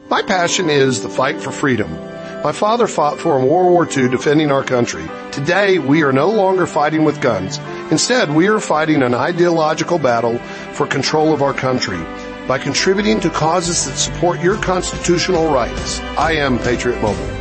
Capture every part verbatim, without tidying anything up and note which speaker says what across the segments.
Speaker 1: My passion is the fight for freedom. My father fought for in World War Two defending our country. Today, we are no longer fighting with guns. Instead, we are fighting an ideological battle for control of our country by contributing to causes that support your constitutional rights. I am Patriot Mobile.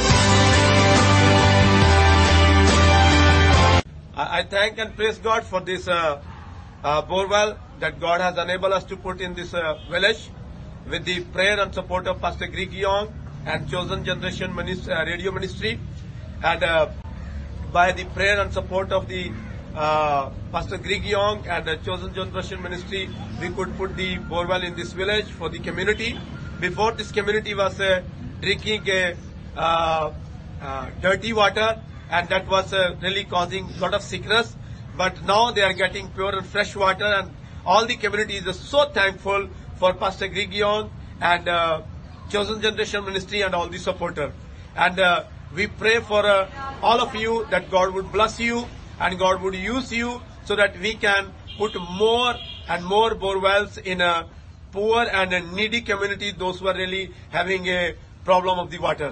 Speaker 2: I thank and praise God for this uh, uh, borewell that God has enabled us to put in this uh, village with the prayer and support of Pastor Greg Young and Chosen Generation Ministry, uh, Radio Ministry, and uh, by the prayer and support of the uh, Pastor Greg Young and the Chosen Generation Ministry, we could put the borewell in this village for the community. Before, this community was uh, drinking a uh, uh, dirty water, and that was uh, really causing a lot of sickness. But now they are getting pure and fresh water, and all the community is so thankful for Pastor Greg Young and uh, Chosen Generation Ministry and all the supporters. And uh, we pray for uh, all of you that God would bless you and God would use you so that we can put more and more borewells in a poor and a needy community, those who are really having a problem of the water.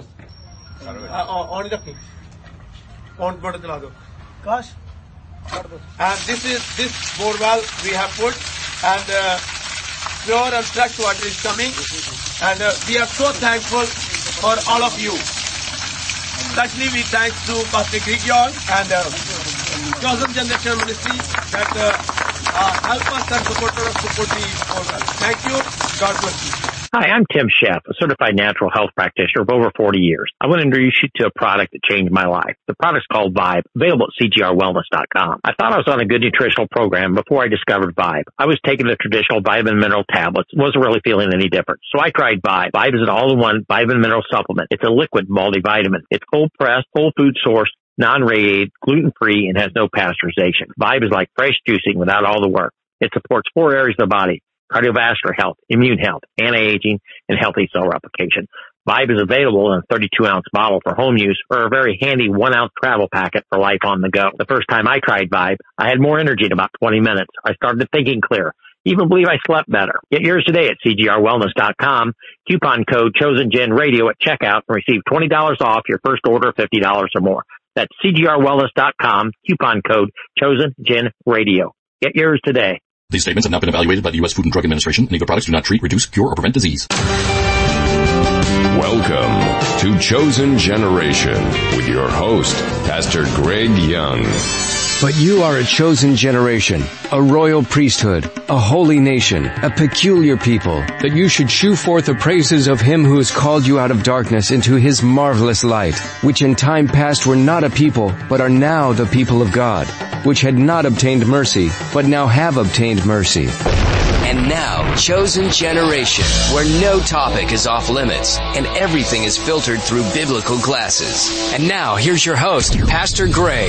Speaker 2: On the on Gosh. And this is this borewell we have put, and uh, pure and fresh water is coming, and uh, we are so thankful for all of you. Especially we thank to Pastor Greg Young and uh, Chosen Generation Ministry that uh, uh, help us and support us support the borewell. Thank you. God bless you.
Speaker 3: Hi, I'm Tim Sheff, a certified natural health practitioner of over forty years. I want to introduce you to a product that changed my life. The product's called Vibe, available at C G R wellness dot com. I thought I was on a good nutritional program before I discovered Vibe. I was taking the traditional vitamin mineral tablets, wasn't really feeling any different. So I tried Vibe. Vibe is an all-in-one vitamin mineral supplement. It's a liquid multivitamin. It's cold-pressed, whole food sourced, non-radiated, gluten-free, and has no pasteurization. Vibe is like fresh juicing without all the work. It supports four areas of the body: cardiovascular health, immune health, anti-aging, and healthy cell replication. Vibe is available in a thirty-two ounce bottle for home use or a very handy one ounce travel packet for life on the go. The first time I tried Vibe, I had more energy in about twenty minutes. I started thinking clear. Even believe I slept better. Get yours today at C G R wellness dot com. Coupon code ChosenGenRadio at checkout and receive twenty dollars off your first order of fifty dollars or more. That's C G R wellness dot com. Coupon code ChosenGenRadio. Get yours today.
Speaker 4: These statements have not been evaluated by the U S Food and Drug Administration. Any of the products do not treat, reduce, cure, or prevent disease.
Speaker 5: Welcome to Chosen Generation with your host, Pastor Greg Young.
Speaker 6: But you are a chosen generation, a royal priesthood, a holy nation, a peculiar people, that you should shew forth the praises of him who has called you out of darkness into his marvelous light, which in time past were not a people, but are now the people of God, which had not obtained mercy, but now have obtained mercy.
Speaker 7: And now, Chosen Generation, where no topic is off limits and everything is filtered through biblical glasses. And now, here's your host, Pastor Greg.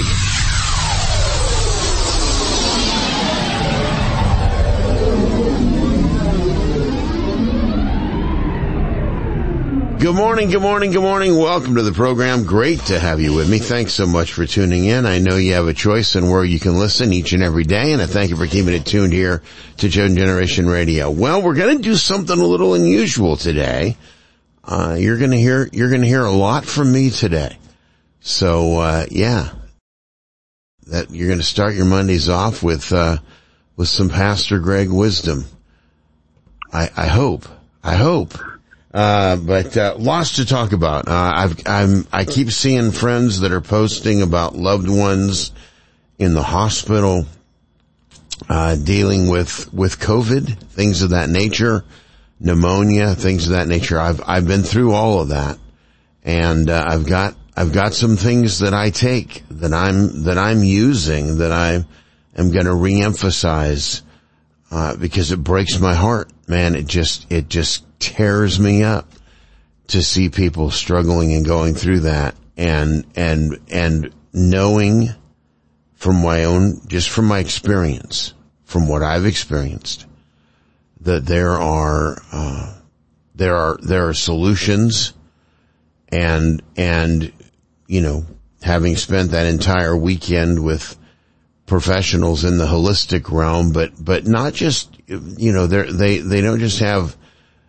Speaker 8: Good morning, good morning, good morning. Welcome to the program. Great to have you with me. Thanks so much for tuning in. I know you have a choice in where you can listen each and every day, and I thank you for keeping it tuned here to Chosen Generation Radio. Well, we're going to do something a little unusual today. Uh, you're going to hear, you're going to hear a lot from me today. So, uh, yeah, that you're going to start your Mondays off with, uh, with some Pastor Greg wisdom. I, I hope, I hope. Uh, but, uh, lots to talk about. Uh, I've, I'm, I keep seeing friends that are posting about loved ones in the hospital, uh, dealing with, with COVID, things of that nature, pneumonia, things of that nature. I've, I've been through all of that. And, uh, I've got, I've got some things that I take, that I'm, that I'm using, that I am going to reemphasize, uh, because it breaks my heart. Man, it just, it just tears me up to see people struggling and going through that, and, and, and knowing from my own, just from my experience, from what I've experienced, that there are, uh, there are, there are solutions, and, and, you know, having spent that entire weekend with professionals in the holistic realm, but, but not just, you know, they they, they don't just have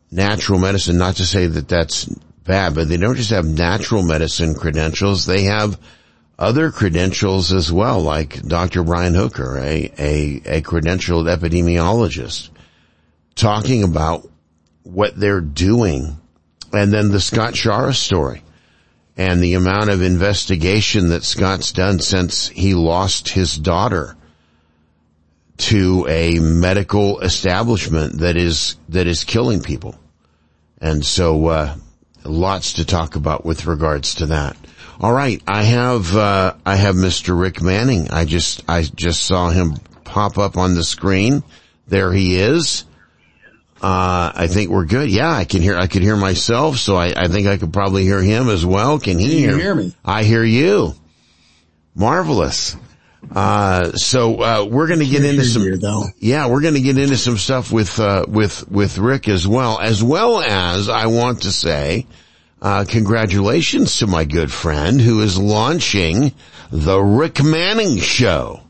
Speaker 8: natural medicine, not to say that that's bad, but they don't just have natural medicine credentials, they have other credentials as well, like Doctor Brian Hooker, a, a, a credentialed epidemiologist, talking about what they're doing. And then the Scott Shara story and the amount of investigation that Scott's done since he lost his daughter to a medical establishment that is, that is killing people. And so, uh, lots to talk about with regards to that. All right. I have, uh, I have Mister Rick Manning. I just, I just saw him pop up on the screen. There he is. Uh, I think we're good. Yeah, I can hear, I could hear myself, so I, I think I could probably hear him as well. Can he
Speaker 9: Can
Speaker 8: hear,
Speaker 9: you hear me?
Speaker 8: I hear you. Marvelous. Uh, so, uh, we're gonna get into some,
Speaker 9: Here, though.
Speaker 8: yeah, we're gonna get into some stuff with, uh, with, with Rick as well, as well as I want to say, uh, congratulations to my good friend who is launching the Rick Manning Show.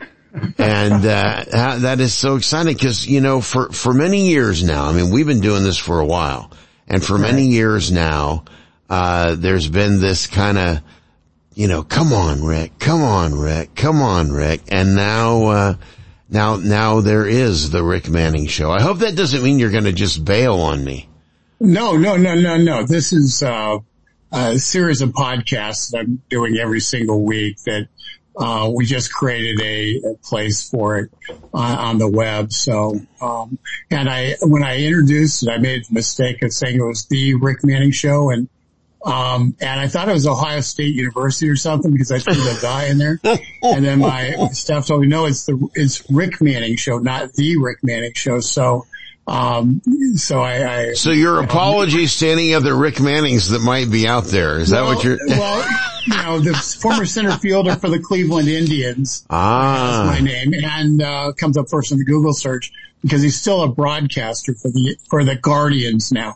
Speaker 8: And, uh, that is so exciting because, you know, for, for many years now, I mean, we've been doing this for a while, and for many years now, uh, there's been this kind of, you know, come on, Rick, come on, Rick, come on, Rick. And now, uh, now, now there is the Rick Manning Show. I hope that doesn't mean you're going to just bail on me.
Speaker 9: No, no, no, no, no. This is, uh, a series of podcasts that I'm doing every single week that, uh, we just created a, a place for it on, on the web. So, um, and I, when I introduced it, I made the mistake of saying it was the Rick Manning Show, and Um, and I thought it was Ohio State University or something because I threw the guy in there. And then my staff told me, no, it's the, it's Rick Manning Show, not the Rick Manning Show. So, um, so I, I
Speaker 8: So your
Speaker 9: you
Speaker 8: apologies to any other Rick Mannings that might be out there. Is
Speaker 9: well,
Speaker 8: that what you're?
Speaker 9: Well, you know, the former center fielder for the Cleveland Indians.
Speaker 8: Ah.
Speaker 9: That's my name, and, uh, comes up first in the Google search because he's still a broadcaster for the, for the Guardians now.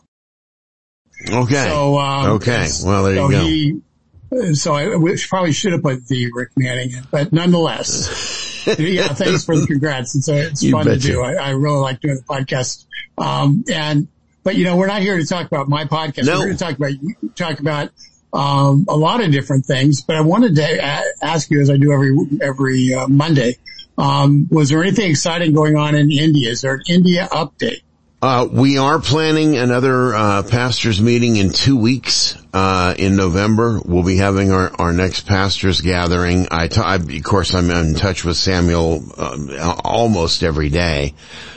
Speaker 8: Okay.
Speaker 9: So, um,
Speaker 8: okay. Well, there
Speaker 9: so
Speaker 8: you go.
Speaker 9: He, so I we probably should have put the Rick Manning in, but nonetheless, yeah, thanks for the congrats. It's, a, it's fun to do. I, I really like doing the podcast. Um, and, but you know, we're not here to talk about my podcast.
Speaker 8: No.
Speaker 9: We're here to talk about, talk about, um, a lot of different things, but I wanted to a- ask you, as I do every, every, uh, Monday, um, was there anything exciting going on in India? Is there an India update?
Speaker 8: Uh, we are planning another, uh, pastors meeting in two weeks, uh, in November. We'll be having our, our next pastors gathering. I, t- I of course, I'm in touch with Samuel, uh, almost every day.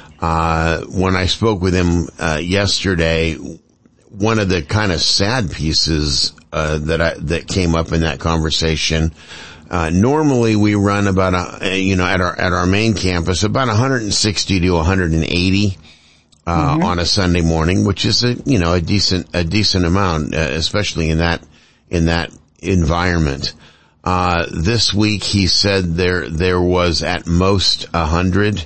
Speaker 8: Uh, when I spoke with him, uh, yesterday, one of the kind of sad pieces, uh, that I, that came up in that conversation, uh, normally we run about a, you know, at our, at our main campus, about one hundred sixty to one hundred eighty. Uh, mm-hmm. on a Sunday morning, which is a, you know, a decent, a decent amount, uh, especially in that, in that environment. Uh, this week he said there, there was at most a hundred.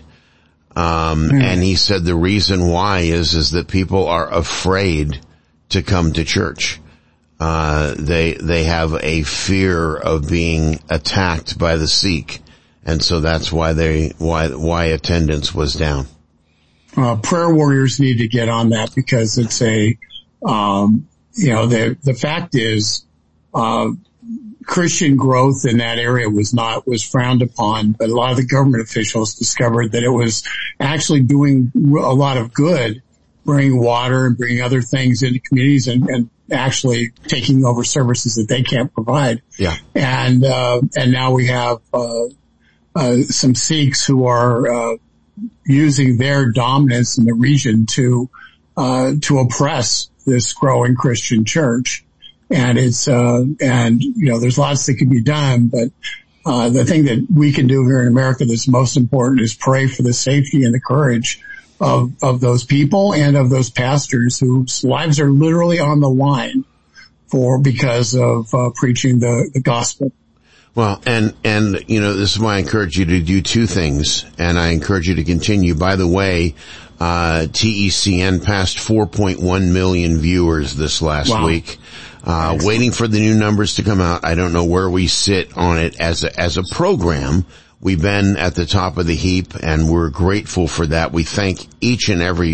Speaker 8: Um, mm. and he said the reason why is, is that people are afraid to come to church. Uh, they, they have a fear of being attacked by the Sikh. And so that's why they, why, why attendance was down.
Speaker 9: Uh, prayer warriors need to get on that because it's a, um, you know, the, the fact is, uh, Christian growth in that area was not, was frowned upon, but a lot of the government officials discovered that it was actually doing a lot of good, bringing water and bringing other things into communities and, and actually taking over services that they can't provide.
Speaker 8: Yeah.
Speaker 9: And, uh, and now we have, uh, uh, some Sikhs who are, uh, using their dominance in the region to, uh, to oppress this growing Christian church. And it's, uh, and, you know, there's lots that can be done, but, uh, the thing that we can do here in America that's most important is pray for the safety and the courage of, of those people and of those pastors whose lives are literally on the line for, because of, uh, preaching the, the gospel.
Speaker 8: Well, and, and, you know, this is why I encourage you to do two things, and I encourage you to continue. By the way, uh, T E C N passed four point one million viewers this last
Speaker 9: wow.
Speaker 8: week. Uh, waiting for the new numbers to come out. I don't know where we sit on it as a, as a program. We've been at the top of the heap, and we're grateful for that. We thank each and every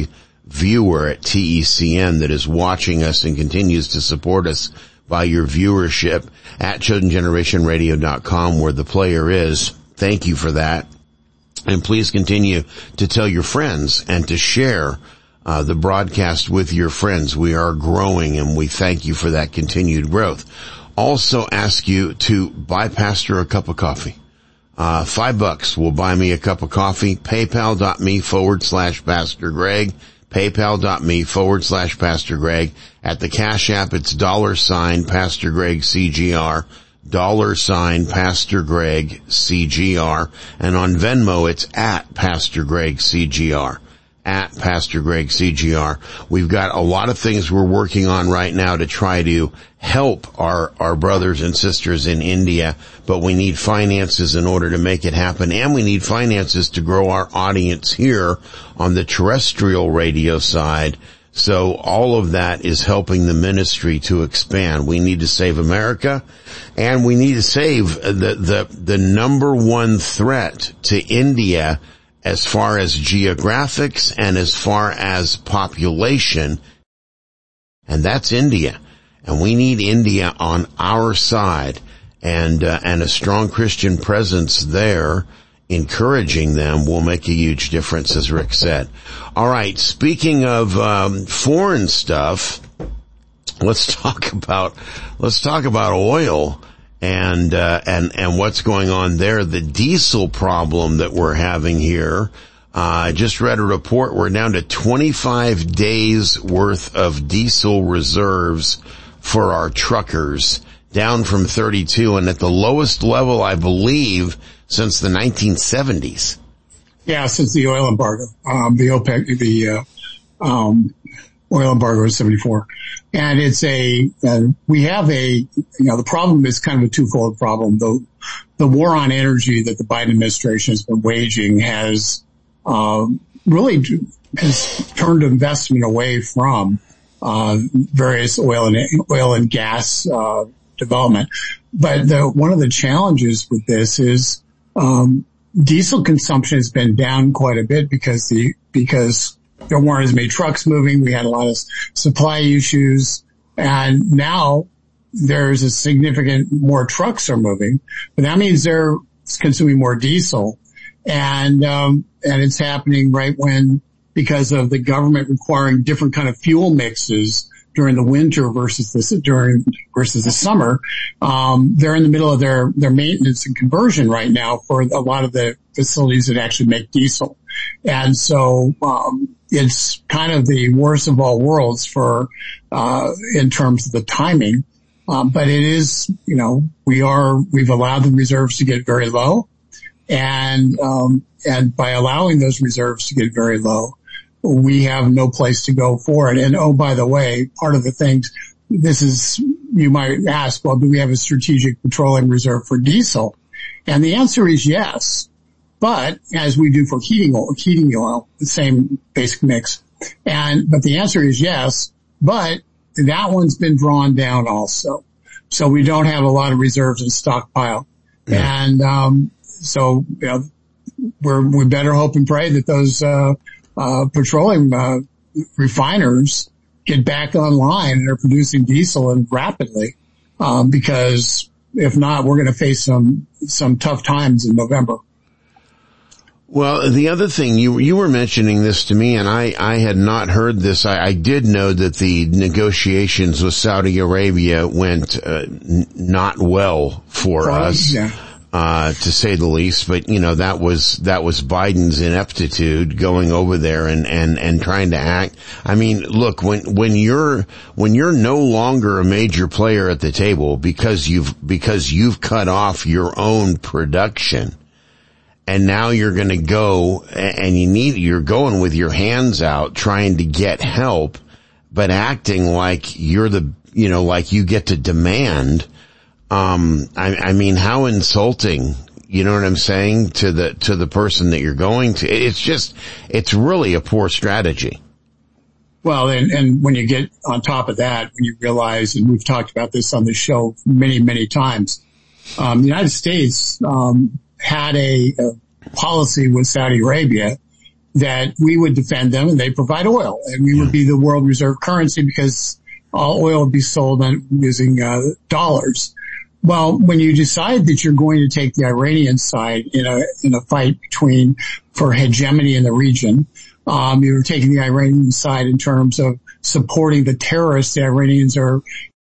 Speaker 8: viewer at T E C N that is watching us and continues to support us by your viewership at chosen generation radio dot com, where the player is. Thank you for that. And please continue to tell your friends and to share uh, the broadcast with your friends. We are growing, and we thank you for that continued growth. Also ask you to buy Pastor a cup of coffee. Uh, five bucks will buy me a cup of coffee. PayPal.me forward slash Pastor Greg. PayPal.me forward slash Pastor Greg. At the Cash App, it's dollar sign Pastor Greg C G R. Dollar sign Pastor Greg C G R. And on Venmo, it's at Pastor Greg C G R. At Pastor Greg C G R. We've got a lot of things we're working on right now to try to help our, our brothers and sisters in India, but we need finances in order to make it happen, and we need finances to grow our audience here on the terrestrial radio side. So all of that is helping the ministry to expand. We need to save America, and we need to save the, the, the number one threat to India as far as geographics and as far as population, and that's India. And we need India on our side, and uh, and a strong Christian presence there, encouraging them, will make a huge difference, as Rick said. All right, speaking of um, foreign stuff, let's talk about let's talk about oil. And, uh, and, and what's going on there. The diesel problem that we're having here. Uh, I just read a report. We're down to twenty-five days worth of diesel reserves for our truckers, down from thirty-two, and at the lowest level, I believe, since the nineteen seventies.
Speaker 9: Yeah, since the oil embargo, um, the OPEC, the, uh, um, oil embargo is seventy-four. And it's a, uh, we have a, you know, the problem is kind of a twofold problem. The, the war on energy that the Biden administration has been waging has, uh, really has turned investment away from, uh, various oil and, oil and gas, uh, development. But the, one of the challenges with this is, um, diesel consumption has been down quite a bit because the, because there weren't as many trucks moving. We had a lot of supply issues, and now there's a significant more trucks are moving, but that means they're consuming more diesel, and um and it's happening right when, because of the government requiring different kind of fuel mixes during the winter versus the during versus the summer. Um, they're in the middle of their their maintenance and conversion right now for a lot of the facilities that actually make diesel, and so um, it's kind of the worst of all worlds for uh in terms of the timing. Um, but it is, you know, we are we've allowed the reserves to get very low, and um and by allowing those reserves to get very low, we have no place to go for it. And oh, by the way, part of the things, this is, you might ask, well, do we have a strategic petroleum reserve for diesel? And the answer is yes. But as we do for heating oil, heating oil, the same basic mix. And, but the answer is yes, but that one's been drawn down also. So we don't have a lot of reserves in stockpile. Yeah. And, um, so, you know, we're, we better hope and pray that those, uh, Uh, petroleum, uh, refiners get back online and are producing diesel and rapidly, um, because if not, we're going to face some, some tough times in November.
Speaker 8: Well, the other thing, you, you were mentioning this to me, and I, I had not heard this. I, I did know that the negotiations with Saudi Arabia went, uh, n- not well for Probably, us. Yeah. Uh, to say the least, but you know, that was, that was Biden's ineptitude going over there and, and, and trying to act. I mean, look, when, when you're, when you're no longer a major player at the table because you've, because you've cut off your own production, and now you're gonna go and you need, you're going with your hands out trying to get help, but acting like you're the, you know, like you get to demand. Um, I, I mean, how insulting, you know what I'm saying, to the, to the person that you're going to. It's just, it's really a poor strategy.
Speaker 9: Well, and, and when you get on top of that, when you realize, and we've talked about this on the show many, many times, um, the United States, um, had a, a policy with Saudi Arabia that we would defend them and they provide oil, and we would be the world reserve currency because all oil would be sold on using uh, dollars. Well, when you decide that you're going to take the Iranian side in a in a fight between for hegemony in the region, um, you're taking the Iranian side in terms of supporting the terrorists the Iranians are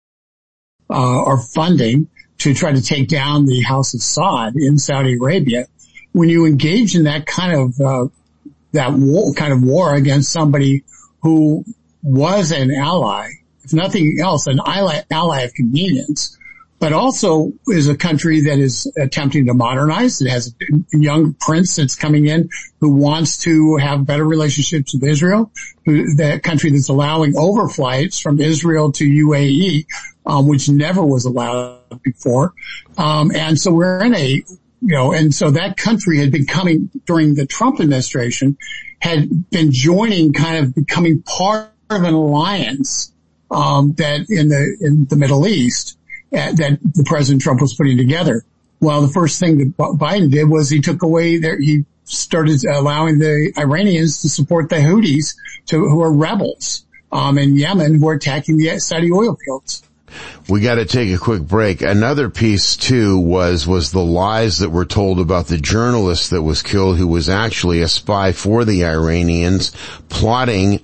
Speaker 9: uh, are funding to try to take down the House of Saud in Saudi Arabia. When you engage in that kind of uh, that war, kind of war against somebody who was an ally, if nothing else, an ally, ally of convenience, but also is a country that is attempting to modernize. It has a young prince that's coming in who wants to have better relationships with Israel, who, that country that's allowing overflights from Israel to U A E, um, which never was allowed before. Um, and so we're in a, you know, and so that country had been coming during the Trump administration, had been joining, kind of becoming part of an alliance, um, that in the, in the Middle East, that the President Trump was putting together. Well, the first thing that Biden did was he took away their, he started allowing the Iranians to support the Houthis, to, who are rebels, um, in Yemen, who are attacking the Saudi oil fields.
Speaker 8: We got to take a quick break. Another piece too was, was the lies that were told about the journalist that was killed, who was actually a spy for the Iranians, plotting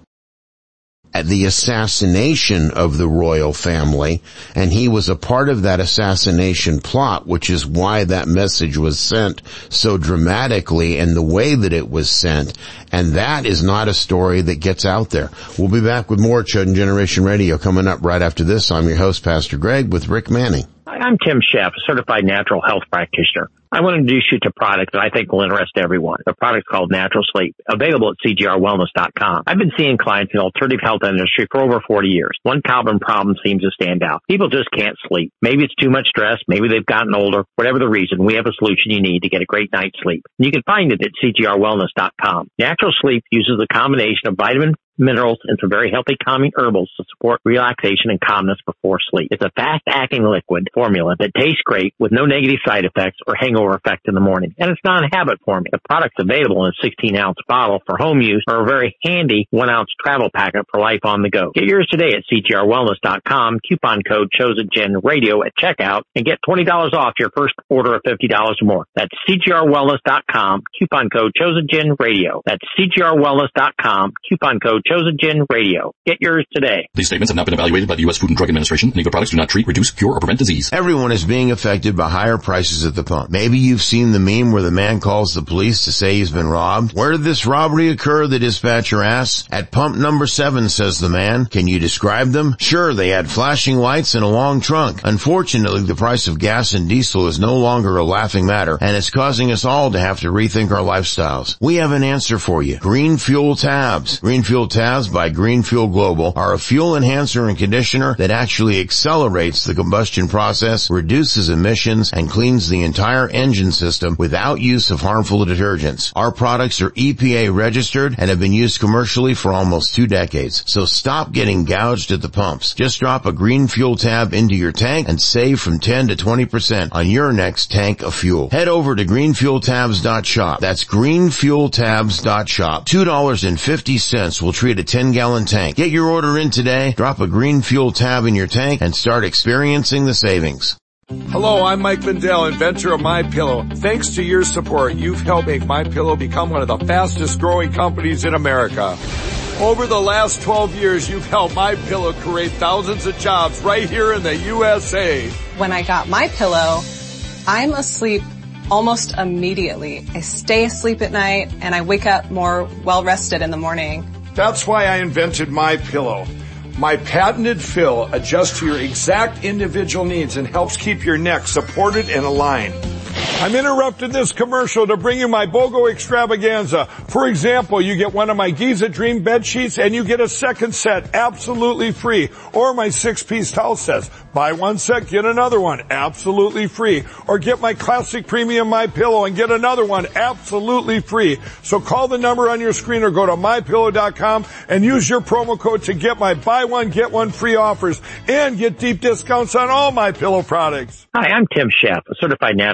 Speaker 8: at the assassination of the royal family, and he was a part of that assassination plot, which is why that message was sent so dramatically and the way that it was sent. And that is not a story that gets out there. We'll be back with more Chosen Generation Radio coming up right after this. I'm your host, Pastor Greg, with Rick Manning.
Speaker 3: Hi, I'm Tim Sheff, a certified natural health practitioner. I want to introduce you to products that I think will interest everyone. The product's called Natural Sleep, available at C G R wellness dot com. I've been seeing clients in the alternative health industry for over forty years. One common problem seems to stand out. People just can't sleep. Maybe it's too much stress. Maybe they've gotten older. Whatever the reason, we have a solution you need to get a great night's sleep. You can find it at C G R wellness dot com. Natural Sleep uses a combination of vitamin, minerals, and some very healthy calming herbals to support relaxation and calmness before sleep. It's a fast-acting liquid formula that tastes great with no negative side effects or hangover effect in the morning. And it's not a habit forming. The product's available in a sixteen ounce bottle for home use or a very handy one ounce travel packet for life on the go. Get yours today at C G R wellness dot com. Coupon code ChosenGenRadio at checkout and get twenty dollars off your first order of fifty dollars or more. That's C G R wellness dot com. Coupon code ChosenGenRadio. That's C G R wellness dot com. Coupon code Chosen Gen Radio. Get yours today.
Speaker 4: These statements have not been evaluated by the U S Food and Drug Administration. Legal products do not treat, reduce, cure, or prevent disease.
Speaker 8: Everyone is being affected by higher prices at the pump. Maybe you've seen the meme where the man calls the police to say he's been robbed. Where did this robbery occur? The dispatcher asks. At pump number seven, says the man. Can you describe them? Sure, they had flashing lights and a long trunk. Unfortunately, the price of gas and diesel is no longer a laughing matter, and it's causing us all to have to rethink our lifestyles. We have an answer for you. Green Fuel Tabs. Green Fuel Tabs by Green Fuel Global are a fuel enhancer and conditioner that actually accelerates the combustion process, reduces emissions, and cleans the entire engine system without use of harmful detergents. Our products are E P A registered and have been used commercially for almost two decades. So stop getting gouged at the pumps. Just drop a Green Fuel Tab into your tank and save from ten to twenty percent on your next tank of fuel. Head over to green fuel tabs dot shop. That's green fuel tabs dot shop. two dollars and fifty cents will treat a ten gallon tank. Get your order in today, drop a Green Fuel Tab in your tank, and start experiencing the savings.
Speaker 10: Hello, I'm Mike Lindell, inventor of MyPillow. Thanks to your support, you've helped make MyPillow become one of the fastest growing companies in America. Over the last twelve years, you've helped MyPillow create thousands of jobs right here in the U S A.
Speaker 11: When I got MyPillow, I'm asleep almost immediately. I stay asleep at night and I wake up more well-rested in the morning.
Speaker 10: That's why I invented MyPillow. My patented fill adjusts to your exact individual needs and helps keep your neck supported and aligned. I'm interrupting this commercial to bring you my BOGO extravaganza. For example, you get one of my Giza Dream bed sheets and you get a second set absolutely free. Or my six-piece towel sets. Buy one set, get another one absolutely free. Or get my classic premium MyPillow and get another one absolutely free. So call the number on your screen or go to my pillow dot com and use your promo code to get my buy one, get one free offers and get deep discounts on all MyPillow products.
Speaker 3: Hi, I'm Tim Sheff, a certified natural health practitioner.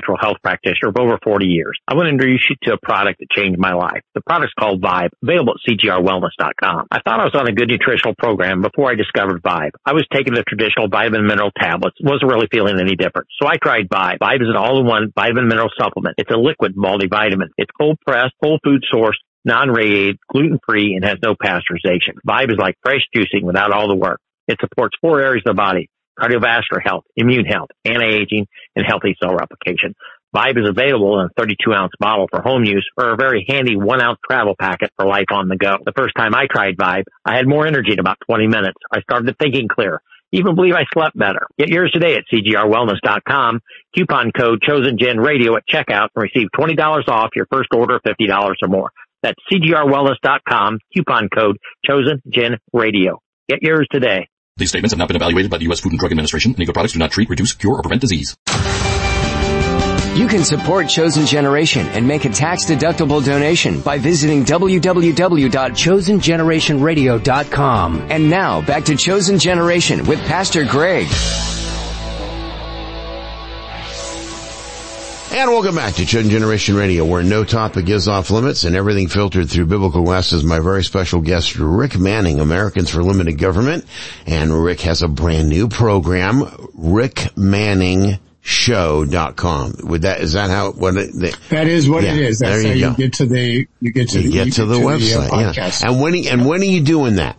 Speaker 3: practitioner of over forty years. I want to introduce you to a product that changed my life. The product's called Vibe, available at C G R wellness dot com. I thought I was on a good nutritional program before I discovered Vibe. I was taking the traditional vitamin mineral tablets, wasn't really feeling any different. So I tried Vibe. Vibe is an all-in-one vitamin mineral supplement. It's a liquid multivitamin. It's cold-pressed, whole food sourced, non-radiated, gluten-free, and has no pasteurization. Vibe is like fresh juicing without all the work. It supports four areas of the body: cardiovascular health, immune health, anti-aging, and healthy cell replication. Vibe is available in a thirty-two ounce bottle for home use or a very handy one ounce travel packet for life on the go. The first time I tried Vibe, I had more energy in about twenty minutes. I started thinking clear. Even believe I slept better. Get yours today at C G R wellness dot com. Coupon code ChosenGen Radio at checkout and receive twenty dollars off your first order of fifty dollars or more. That's C G R wellness dot com. Coupon code ChosenGen Radio. Get yours today.
Speaker 4: These statements have not been evaluated by the U S Food and Drug Administration, and Eagle products do not treat, reduce, cure, or prevent disease.
Speaker 7: You can support Chosen Generation and make a tax-deductible donation by visiting w w w dot chosen generation radio dot com. And now, back to Chosen Generation with Pastor Greg.
Speaker 8: And welcome back to Chosen Generation Radio, where no topic is off limits and everything filtered through biblical glasses. My very special guest, Rick Manning, Americans for Limited Government. And Rick has a brand new program, rick manning show dot com. Would that, is that how, what it, the,
Speaker 9: that is what yeah, it is. That's
Speaker 8: there you
Speaker 9: how
Speaker 8: go.
Speaker 9: you get to the, you get to
Speaker 8: you
Speaker 9: the,
Speaker 8: get
Speaker 9: you
Speaker 8: to
Speaker 9: get
Speaker 8: the
Speaker 9: to
Speaker 8: website.
Speaker 9: The, uh,
Speaker 8: yeah.
Speaker 9: podcast.
Speaker 8: And when, and when are you doing that?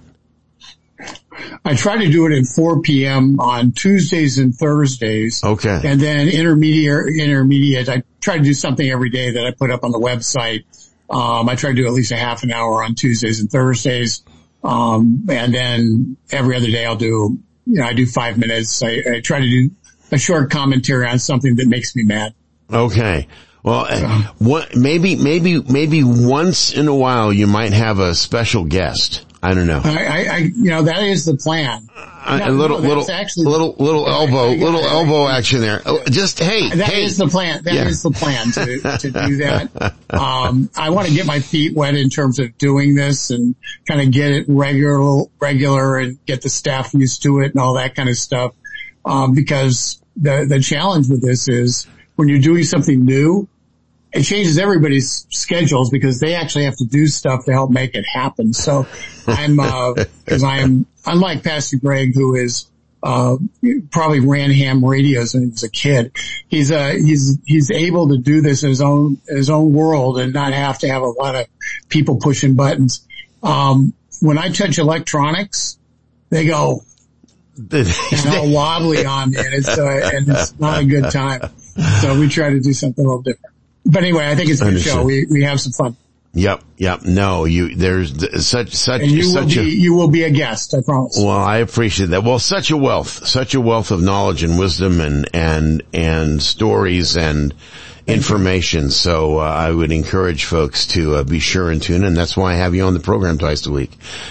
Speaker 9: I try to do it at four p.m. on Tuesdays and Thursdays.
Speaker 8: Okay.
Speaker 9: And then intermediate, intermediate, I try to do something every day that I put up on the website. Um, I try to do at least a half an hour on Tuesdays and Thursdays. Um, and then every other day I'll do, you know, I do five minutes. I, I try to do a short commentary on something that makes me mad.
Speaker 8: Okay. Well, uh, what, maybe, maybe, maybe once in a while you might have a special guest. I don't know.
Speaker 9: I, I, I you know, that is the plan.
Speaker 8: Uh,
Speaker 9: no,
Speaker 8: a little,
Speaker 9: no,
Speaker 8: little,
Speaker 9: actually,
Speaker 8: little, little elbow, I, I, little I, elbow action there. Just, hey,
Speaker 9: that
Speaker 8: hey.
Speaker 9: is the plan. That yeah. is the plan to, to do that. Um, I want to get my feet wet in terms of doing this and kind of get it regular, regular and get the staff used to it and all that kind of stuff. Um, because the, the challenge with this is when you're doing something new, it changes everybody's schedules because they actually have to do stuff to help make it happen. So I'm, uh, cause I'm, unlike Pastor Greg, who is, uh, probably ran ham radios when he was a kid. He's, uh, he's, he's able to do this in his own, his own world and not have to have a lot of people pushing buttons. Um, when I touch electronics, they go, and all wobbly on me and it's, uh, and it's not a good time. So we try to do something a little different. But anyway, I think it's a good show. We, we have some fun.
Speaker 8: Yep, yep. No, you, there's such, such,
Speaker 9: and you
Speaker 8: such
Speaker 9: will be,
Speaker 8: a,
Speaker 9: you will be a guest, I promise.
Speaker 8: Well, I appreciate that. Well, such a wealth, such a wealth of knowledge and wisdom and, and, and stories and information. So, uh, I would encourage folks to, uh, be sure and tune in. That's why I have you on the program twice a week.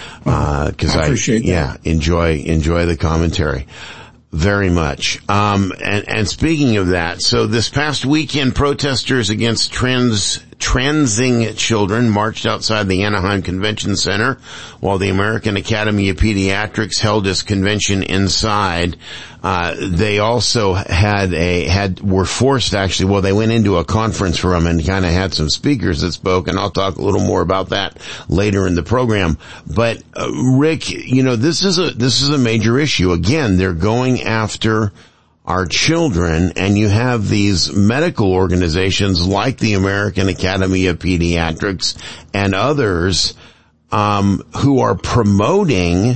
Speaker 8: Uh, cause I,
Speaker 9: appreciate
Speaker 8: I yeah,
Speaker 9: that.
Speaker 8: enjoy, enjoy the commentary. Very much. Um, and, and speaking of that, so this past weekend, protesters against trans, transing children marched outside the Anaheim Convention Center while the American Academy of Pediatrics held its convention inside. Uh, they also had a, had, were forced actually, well, they went into a conference room and kind of had some speakers that spoke, and I'll talk a little more about that later in the program. But, uh, Rick, you know, this is a, this is a major issue. Again, they're going after our children, and you have these medical organizations like the American Academy of Pediatrics and others, um, who are promoting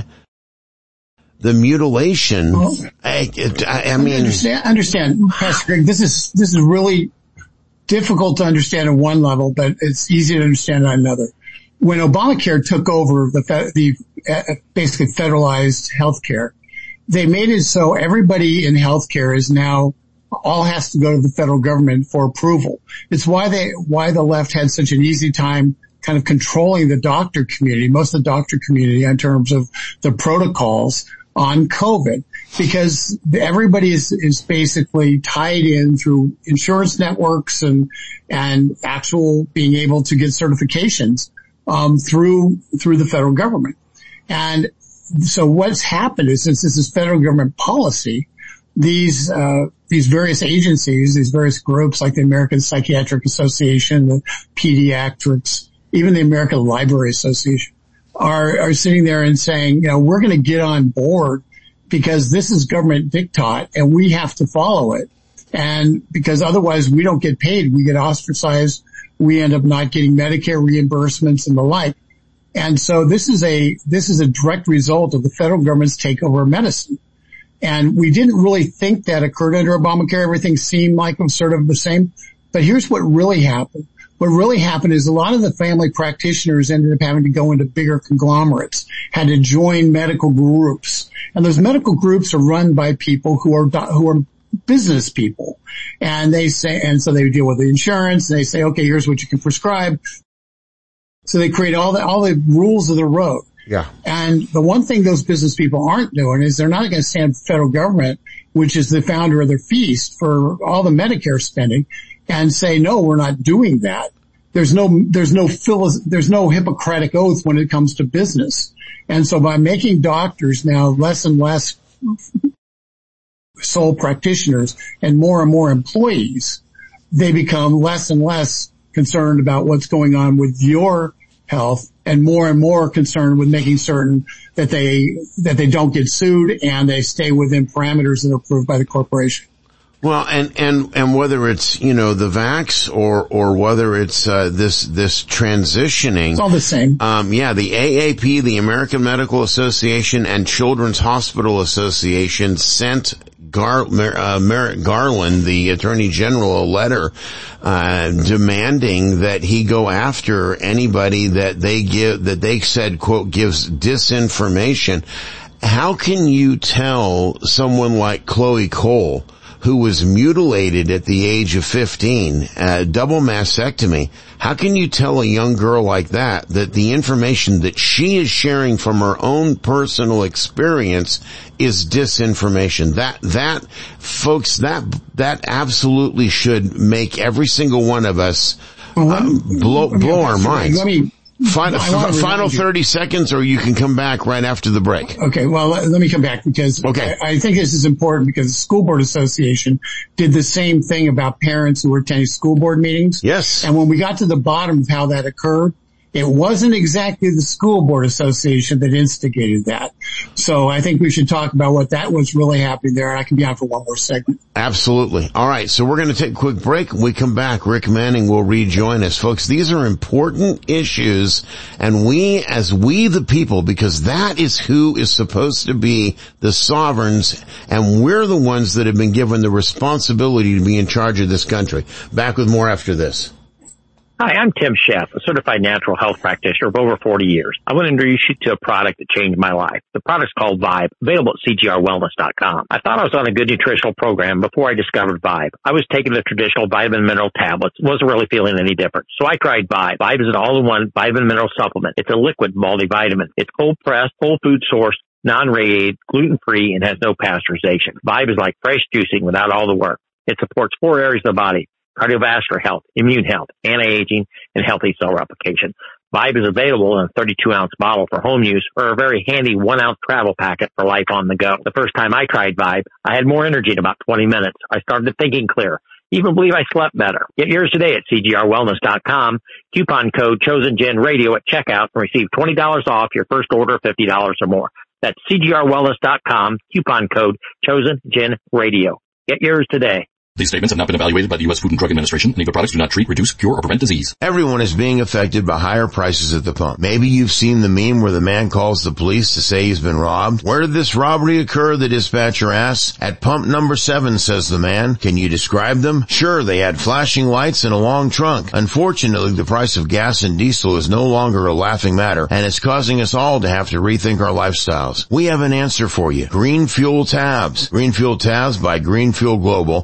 Speaker 8: the mutilation. Well, I, I, I mean,
Speaker 9: understand, understand, Pastor Greg, this is, this is really difficult to understand on one level, but it's easy to understand on another. When Obamacare took over the, the uh, basically federalized healthcare, they made it so everybody in healthcare is now all has to go to the federal government for approval. It's why they, why the left had such an easy time kind of controlling the doctor community, most of the doctor community in terms of the protocols on COVID, because everybody is, is basically tied in through insurance networks and, and actual being able to get certifications, um, through, through the federal government. And so what's happened is, since this is federal government policy, these, uh, these various agencies, these various groups like the American Psychiatric Association, the Pediatrics, even the American Library Association are, are sitting there and saying, you know, we're going to get on board because this is government diktat and we have to follow it. And because otherwise we don't get paid, we get ostracized, we end up not getting Medicare reimbursements and the like. And so this is a, this is a direct result of the federal government's takeover of medicine. And we didn't really think that occurred under Obamacare. Everything seemed like it was sort of the same. But here's what really happened. What really happened is a lot of the family practitioners ended up having to go into bigger conglomerates, had to join medical groups. And those medical groups are run by people who are, who are business people. And they say, and so they deal with the insurance and they say, okay, here's what you can prescribe. So they create all the, all the rules of the road.
Speaker 8: Yeah.
Speaker 9: And the one thing those business people aren't doing is they're not going to stand for federal government, which is the founder of their feast for all the Medicare spending, and say, no, we're not doing that. There's no, there's no, philo- there's no Hippocratic oath when it comes to business. And so by making doctors now less and less sole practitioners and more and more employees, they become less and less concerned about what's going on with your health and more and more concerned with making certain that they, that they don't get sued and they stay within parameters that are approved by the corporation.
Speaker 8: Well, and, and, and whether it's, you know, the vax or, or whether it's, uh, this, this transitioning.
Speaker 9: It's all the same.
Speaker 8: Um, yeah, the A A P, the American Medical Association and Children's Hospital Association sent Gar, uh, Merrick Garland, the Attorney General, a letter, uh, demanding that he go after anybody that they give, that they said, quote, gives disinformation. How can you tell someone like Chloe Cole, who was mutilated at the age of fifteen, uh, double mastectomy, how can you tell a young girl like that that the information that she is sharing from her own personal experience is disinformation? That, that, folks, that, that absolutely should make every single one of us, uh, blow, blow our minds.
Speaker 9: Let me,
Speaker 8: Final, final thirty seconds, or you can come back right after the break.
Speaker 9: Okay, well, let, let me come back because
Speaker 8: okay.
Speaker 9: I, I think this is important because the School Board Association did the same thing about parents who were attending school board meetings.
Speaker 8: Yes.
Speaker 9: And when we got to the bottom of how that occurred, it wasn't exactly the School Board Association that instigated that. So I think we should talk about what that was really happening there. I can be on for one more segment.
Speaker 8: Absolutely. All right. So we're going to take a quick break. When we come back, Rick Manning will rejoin us. Folks, these are important issues, and we, as we the people, because that is who is supposed to be the sovereigns, and we're the ones that have been given the responsibility to be in charge of this country. Back with more after this.
Speaker 3: Hi, I'm Tim Sheff, a certified natural health practitioner of over forty years. I want to introduce you to a product that changed my life. The product's called Vibe, available at C G R wellness dot com. I thought I was on a good nutritional program before I discovered Vibe. I was taking the traditional vitamin mineral tablets, wasn't really feeling any different. So I tried Vibe. Vibe is an all-in-one vitamin mineral supplement. It's a liquid multivitamin. It's cold-pressed, whole food sourced, non-radiated, gluten-free, and has no pasteurization. Vibe is like fresh juicing without all the work. It supports four areas of the body: cardiovascular health, immune health, anti-aging, and healthy cell replication. Vibe is available in a thirty-two ounce bottle for home use or a very handy one ounce travel packet for life on the go. The first time I tried Vibe, I had more energy in about twenty minutes. I started thinking clear. Even believe I slept better. Get yours today at C G R wellness dot com. Coupon code ChosenGen Radio at checkout and receive twenty dollars off your first order of fifty dollars or more. That's C G R wellness dot com. Coupon code ChosenGen Radio. Get yours today.
Speaker 4: These statements have not been evaluated by the U S Food and Drug Administration. Any of the products do not treat, reduce, cure, or prevent disease.
Speaker 8: Everyone is being affected by higher prices at the pump. Maybe you've seen the meme where the man calls the police to say he's been robbed. Where did this robbery occur? The dispatcher asks. At pump number seven, says the man. Can you describe them? Sure, they had flashing lights and a long trunk. Unfortunately, the price of gas and diesel is no longer a laughing matter, and it's causing us all to have to rethink our lifestyles. We have an answer for you. Green Fuel Tabs. Green Fuel Tabs by Green Fuel Global are a fuel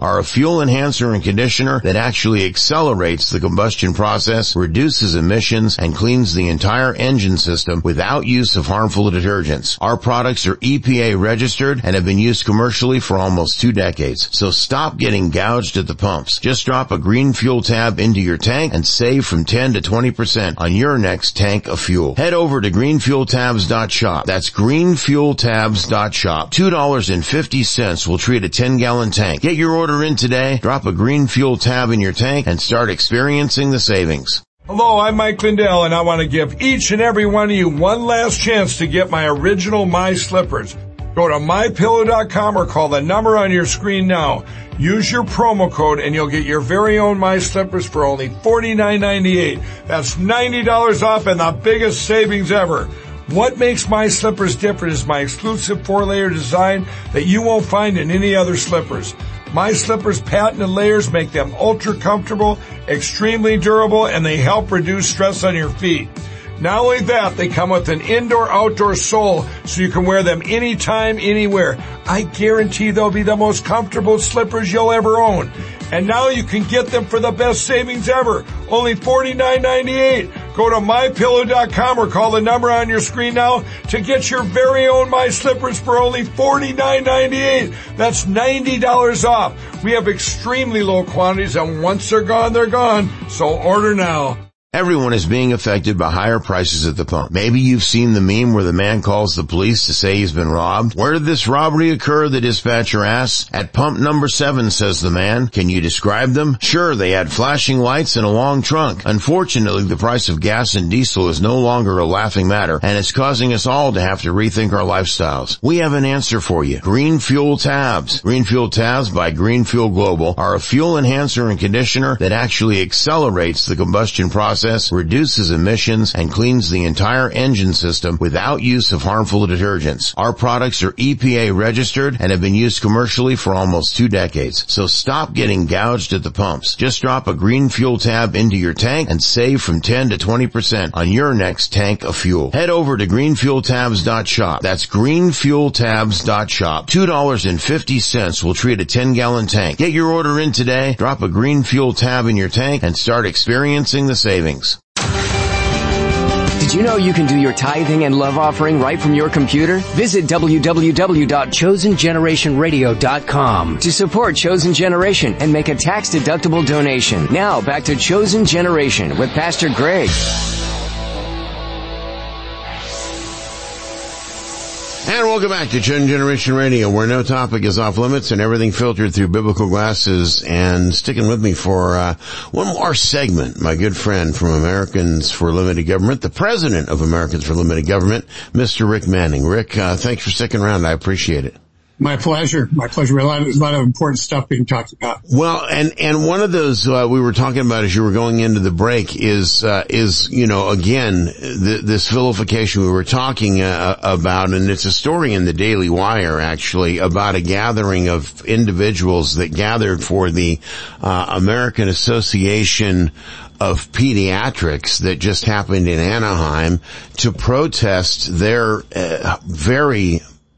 Speaker 8: fuel enhancer and conditioner that actually accelerates the combustion process, reduces emissions, and cleans the entire engine system without use of harmful detergents. Our products are E P A registered and have been used commercially for almost two decades. So stop getting gouged at the pumps. Just drop a Green Fuel tab into your tank and save from ten to twenty percent on your next tank of fuel. Head over to green fuel tabs dot shop. That's green fuel tabs dot shop. two dollars and fifty cents will treat a ten gallon tank. Get your order in today, drop a Green Fuel tab in your tank, and start experiencing the savings.
Speaker 10: Hello, I'm Mike Lindell, and I want to give each and every one of you one last chance to get my original My Slippers. Go to my pillow dot com or call the number on your screen now. Use your promo code and you'll get your very own My Slippers for only forty-nine ninety-eight. That's ninety dollars off and the biggest savings ever. What makes My Slippers different is my exclusive four-layer design that you won't find in any other slippers. My Slippers patented layers make them ultra comfortable, extremely durable, and they help reduce stress on your feet. Not only that, they come with an indoor-outdoor sole so you can wear them anytime, anywhere. I guarantee they'll be the most comfortable slippers you'll ever own. And now you can get them for the best savings ever, only forty-nine ninety-eight. Go to my pillow dot com or call the number on your screen now to get your very own My Slippers for only forty-nine ninety-eight. That's ninety dollars off. We have extremely low quantities, and once they're gone, they're gone. So order now.
Speaker 8: Everyone is being affected by higher prices at the pump. Maybe you've seen the meme where the man calls the police to say he's been robbed. Where did this robbery occur? The dispatcher asks. At pump number seven, says the man. Can you describe them? Sure, they had flashing lights and a long trunk. Unfortunately, the price of gas and diesel is no longer a laughing matter, and it's causing us all to have to rethink our lifestyles. We have an answer for you. Green Fuel Tabs. Green Fuel Tabs by Green Fuel Global are a fuel enhancer and conditioner that actually accelerates the combustion process, reduces emissions, and cleans the entire engine system without use of harmful detergents. Our products are E P A registered and have been used commercially for almost two decades. So stop getting gouged at the pumps. Just drop a Green Fuel tab into your tank and save from ten to twenty percent on your next tank of fuel. Head over to green fuel tabs dot shop. That's green fuel tabs dot shop. two dollars and fifty cents will treat a ten gallon tank. Get your order in today, drop a Green Fuel tab in your tank, and start experiencing the savings.
Speaker 7: Did you know you can do your tithing and love offering right from your computer? Visit w w w dot chosen generation radio dot com to support Chosen Generation and make a tax-deductible donation. Now back to Chosen Generation with Pastor Greg.
Speaker 8: And welcome back to Chosen Generation Radio, where no topic is off limits and everything filtered through biblical glasses. And sticking with me for uh one more segment, my good friend from Americans for Limited Government, the president of Americans for Limited Government, Mister Rick Manning. Rick, uh thanks for sticking around. I appreciate it.
Speaker 9: My pleasure. My pleasure. A lot of, a lot of important stuff being talked about.
Speaker 8: Well, and, and one of those, uh, we were talking about as you were going into the break is, uh, is, you know, again, th- this vilification we were talking, uh, about, and it's a story in the Daily Wire, actually, about a gathering of individuals that gathered for the, uh, American Association of Pediatrics that just happened in Anaheim to protest their, uh, very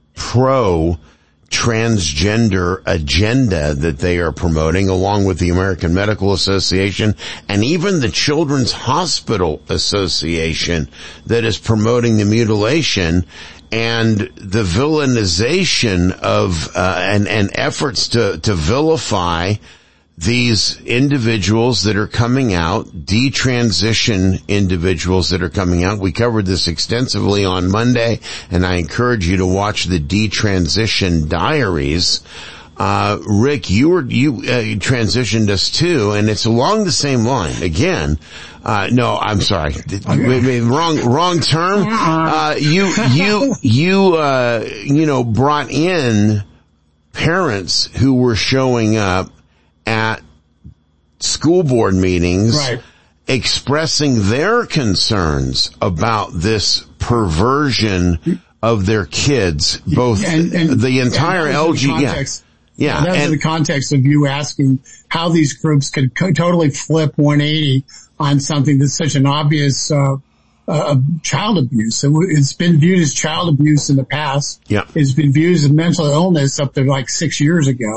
Speaker 8: pro transgender agenda that they are promoting, along with the American Medical Association and even the Children's Hospital Association that is promoting the mutilation and the villainization of uh, and and efforts to to vilify these individuals that are coming out, detransition individuals that are coming out. We covered this extensively on Monday, and I encourage you to watch the Detransition Diaries. Uh, Rick, you were, you, uh, you transitioned us too, and it's along the same line. Again, uh, no, I'm sorry. Okay. Wrong, wrong term. Uh, you, you, you, uh, you know, brought in parents who were showing up at school board meetings, right, expressing their concerns about this perversion of their kids, both and, and, the entire L G B T. Yeah, yeah.
Speaker 9: That's
Speaker 8: and,
Speaker 9: in the context of you asking how these groups could co- totally flip one eighty on something that's such an obvious uh, uh child abuse. It, it's been viewed as child abuse in the past.
Speaker 8: Yeah,
Speaker 9: it's been viewed as mental illness up to like six years ago.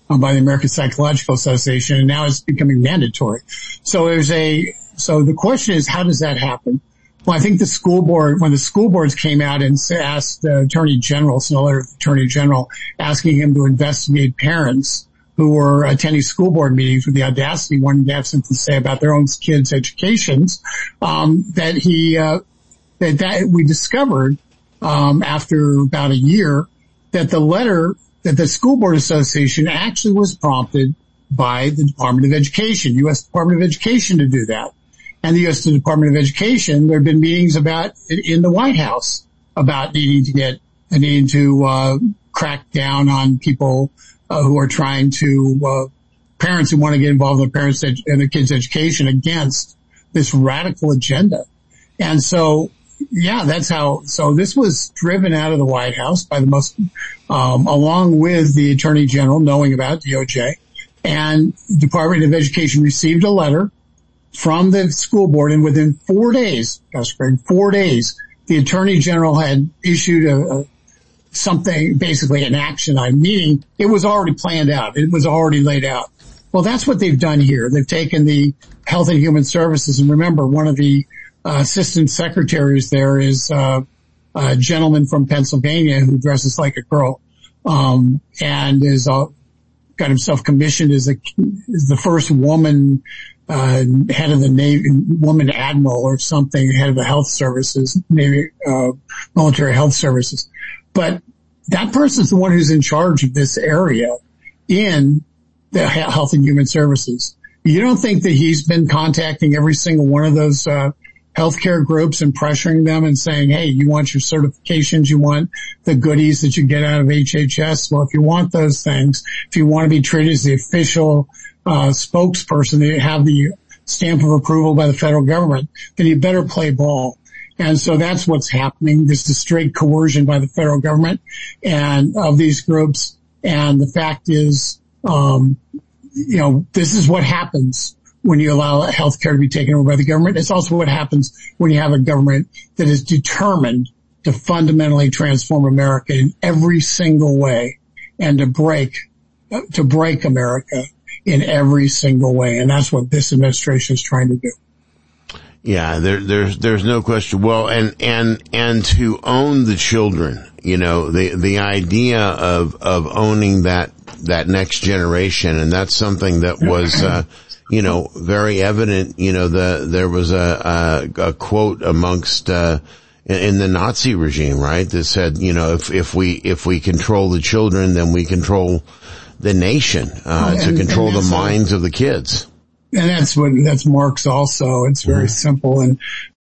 Speaker 9: uh, by the American Psychological Association, and now it's becoming mandatory. So there's a, so the question is, how does that happen? Well, I think the school board, when the school boards came out and asked the Attorney General, so a letter to the Attorney General asking him to investigate parents who were attending school board meetings with the audacity wanting to have something to say about their own kids' educations, um, that he, uh, that, that we discovered, um, after about a year that the letter that the School Board Association actually was prompted by the Department of Education, U S Department of Education, to do that. And the U S Department of Education, there have been meetings about in the White House about needing to get, needing to, uh, crack down on people, uh, who are trying to, uh, parents who want to get involved in their parents' ed- and their kids' education against this radical agenda. And so, yeah, that's how, so this was driven out of the White House by the most, um, along with the Attorney General knowing about D O J. And the Department of Education received a letter from the school board, and within four days, Pastor Greg, four days, the Attorney General had issued a, a something, basically an action item, meaning it was already planned out. It was already laid out. Well, that's what they've done here. They've taken the Health and Human Services, and remember, one of the uh, assistant secretaries there is uh, a gentleman from Pennsylvania who dresses like a girl, um, and is uh, got himself commissioned as a is the first woman uh head of the Navy, woman admiral or something, head of the health services, Navy, uh, military health services. But that person's the one who's in charge of this area in the Health and Human Services. You don't think that he's been contacting every single one of those, uh, healthcare groups and pressuring them and saying, hey, you want your certifications, you want the goodies that you get out of H H S? Well, if you want those things, if you want to be treated as the official uh spokesperson, they have the stamp of approval by the federal government, then you better play ball. And so that's what's happening. This is straight coercion by the federal government and of these groups. And the fact is, um, you know, this is what happens when you allow healthcare to be taken over by the government. It's also what happens when you have a government that is determined to fundamentally transform America in every single way and to break, to break America in every single way. And that's what this administration is trying to do.
Speaker 8: Yeah, there, there's, there's no question. Well, and, and, and to own the children, you know, the, the idea of, of owning that, that next generation. And that's something that was, uh, you know, very evident. You know, the, there was a, a, a quote amongst, uh, in the Nazi regime, right? That said, you know, if, if we, if we control the children, then we control the nation, uh, oh, and, to control the minds a, of the kids.
Speaker 9: And that's what, that's Marx also. It's very mm. simple. And,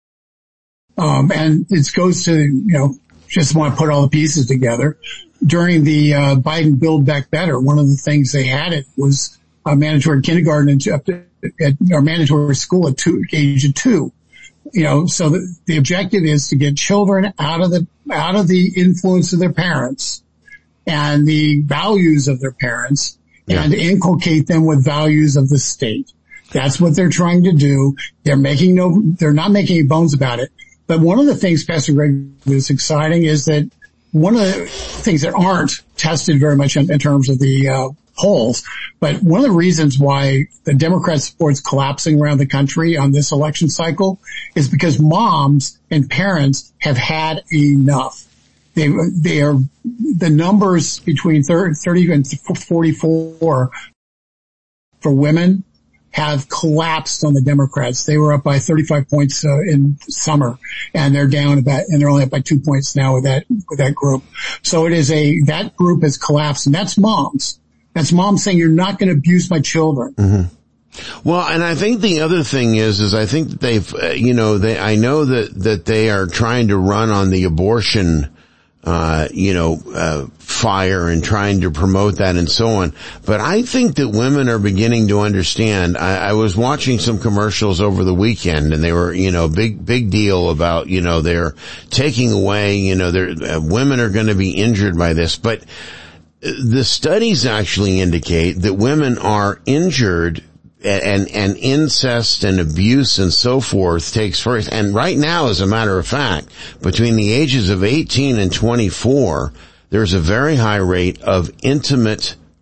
Speaker 9: um, and it goes to, you know, just want to put all the pieces together. During the, uh, Biden Build Back Better, one of the things they had it was a mandatory kindergarten and up to, at, or mandatory school at two, age of two. You know, so the, the objective is to get children out of the, out of the influence of their parents and the values of their parents, yeah. and inculcate them with values of the state. That's what they're trying to do. They're making no, they're not making any bones about it. But one of the things, Pastor Greg, that's exciting is that one of the things that aren't tested very much in, in terms of the uh, polls, but one of the reasons why the Democrat support's collapsing around the country on this election cycle is because moms and parents have had enough. They, they are, the numbers between thirty and forty-four for women have collapsed on the Democrats. They were up by thirty-five points uh, in summer, and they're down about, and they're only up by two points now with that, with that group. So it is a, that group has collapsed, and that's moms. That's moms saying, you're not going to abuse my children.
Speaker 8: Mm-hmm. Well, and I think the other thing is, is I think that they've, uh, you know, they, I know that, that they are trying to run on the abortion uh, you know, uh, fire and trying to promote that and so on. But I think that women are beginning to understand. I, I was watching some commercials over the weekend, and they were, you know, big, big deal about, you know, they're taking away, you know, they're, uh, women are going to be injured by this. But the studies actually indicate that women are injured, and, and incest and abuse and so forth takes first. And right now, as a matter of fact, between the ages of eighteen and twenty-four, there's a very high rate of intimate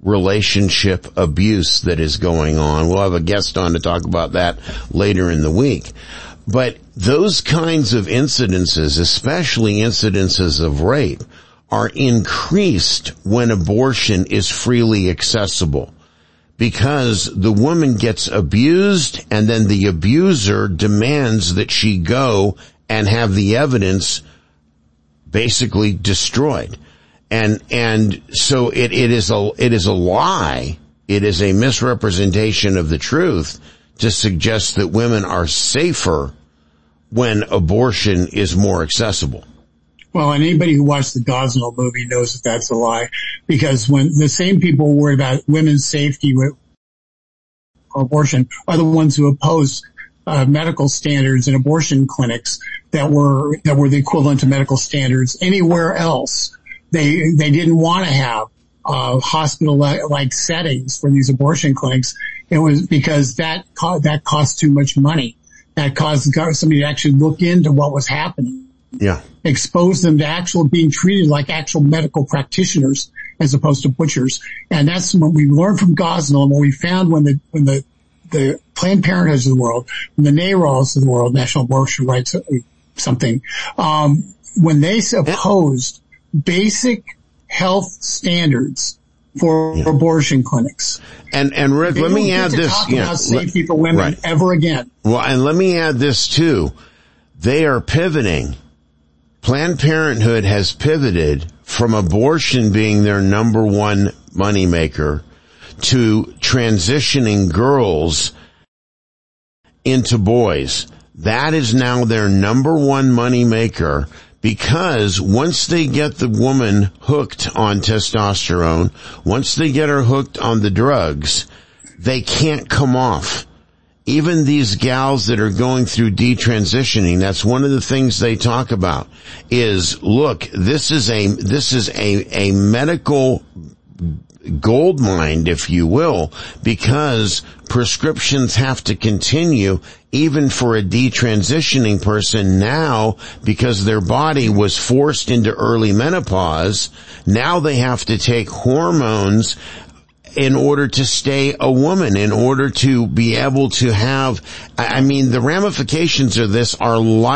Speaker 8: relationship abuse that is going on. We'll have a guest on to talk about that later in the week. But those kinds of incidences, especially incidences of rape, are increased when abortion is freely accessible, because the woman gets abused and then the abuser demands that she go and have the evidence basically destroyed. And, and so it, it is a, it is a lie. It is a misrepresentation of the truth to suggest that women are safer when abortion is more accessible.
Speaker 9: Well, and anybody who watched the Gosnell movie knows that that's a lie, because when the same people worried about women's safety with abortion are the ones who oppose uh, medical standards in abortion clinics that were that were the equivalent to medical standards anywhere else. They they didn't want to have uh, hospital-like settings for these abortion clinics. It was because that co- that cost too much money. That caused somebody to actually look into what was happening.
Speaker 8: Yeah.
Speaker 9: Expose them to actual being treated like actual medical practitioners as opposed to butchers. And that's what we learned from Gosnell, and what we found when the, when the, the Planned Parenthoods of the world, when the NARALs of the world, National Abortion Rights, something, um, when they opposed basic health standards for yeah. abortion clinics.
Speaker 8: And, and Rick, let me add this.
Speaker 9: Talk
Speaker 8: yeah,
Speaker 9: about safety
Speaker 8: let,
Speaker 9: for women
Speaker 8: right.
Speaker 9: ever again.
Speaker 8: Well, and let me add this too. They are pivoting. Planned Parenthood has pivoted from abortion being their number one moneymaker to transitioning girls into boys. That is now their number one moneymaker, because once they get the woman hooked on testosterone, once they get her hooked on the drugs, they can't come off. Even these gals that are going through detransitioning, that's one of the things they talk about is, look, this is a, this is a, a medical gold mine, if you will, because prescriptions have to continue even for a detransitioning person now, because their body was forced into early menopause. Now they have to take hormones in order to stay a woman, in order to be able to have, I mean, the ramifications of this are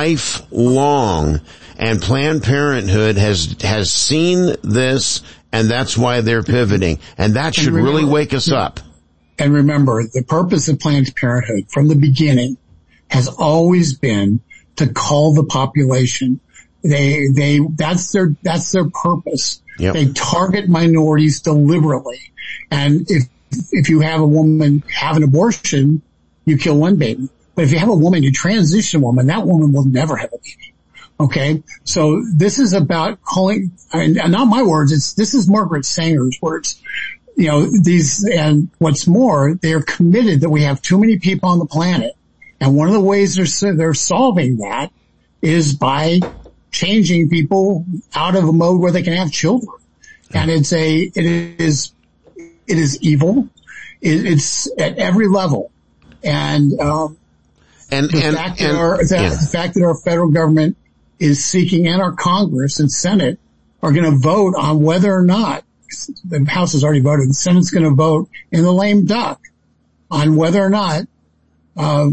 Speaker 8: lifelong, and Planned Parenthood has, has seen this, and that's why they're pivoting. And that should and remember, really wake us up.
Speaker 9: And remember, the purpose of Planned Parenthood from the beginning has always been to cull the population. They, they, that's their, that's their purpose. Yep. They target minorities deliberately. And if, if you have a woman have an abortion, you kill one baby. But if you have a woman, you transition a woman, that woman will never have a baby. Okay? So this is about calling, and not my words, it's, this is Margaret Sanger's words. You know, these, and what's more, they are committed that we have too many people on the planet. And one of the ways they're, they're solving that is by changing people out of a mode where they can have children. And it's a, it is, it is evil. It, it's at every level. And, um,
Speaker 8: and,
Speaker 9: the
Speaker 8: and,
Speaker 9: fact
Speaker 8: and,
Speaker 9: that our, that,
Speaker 8: yeah.
Speaker 9: the fact that our federal government is seeking, and our Congress and Senate are going to vote on whether or not, the House has already voted, the Senate's going to vote in the lame duck on whether or not, uh,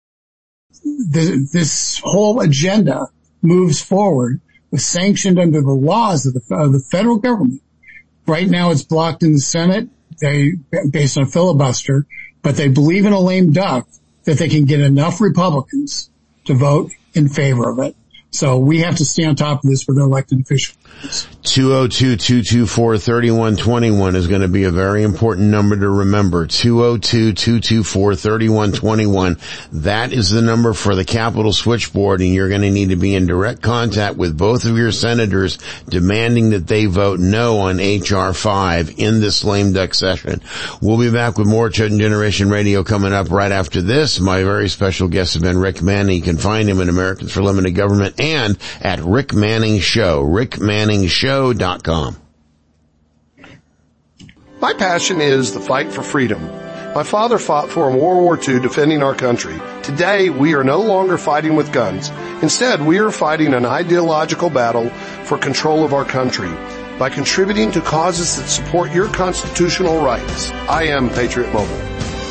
Speaker 9: the, this whole agenda moves forward, was sanctioned under the laws of the, of the federal government. Right now it's blocked in the Senate, they, based on filibuster, but they believe in a lame duck that they can get enough Republicans to vote in favor of it. So we have to stay on top of this with our elected officials.
Speaker 8: two oh two, two two four, three one two one is going to be a very important number to remember. two oh two, two two four, three one two one. That is the number for the Capitol switchboard, and you're going to need to be in direct contact with both of your senators demanding that they vote no on H R five in this lame duck session. We'll be back with more Chosen Generation Radio coming up right after this. My very special guest has been Rick Manning. You can find him at Americans for Limited Government and at Rick Manning Show, rick manning show dot com.
Speaker 1: My passion is the fight for freedom. My father fought for in World War Two defending our country. Today, we are no longer fighting with guns. Instead, we are fighting an ideological battle for control of our country. by contributing to causes that support your constitutional rights. I am Patriot Mobile.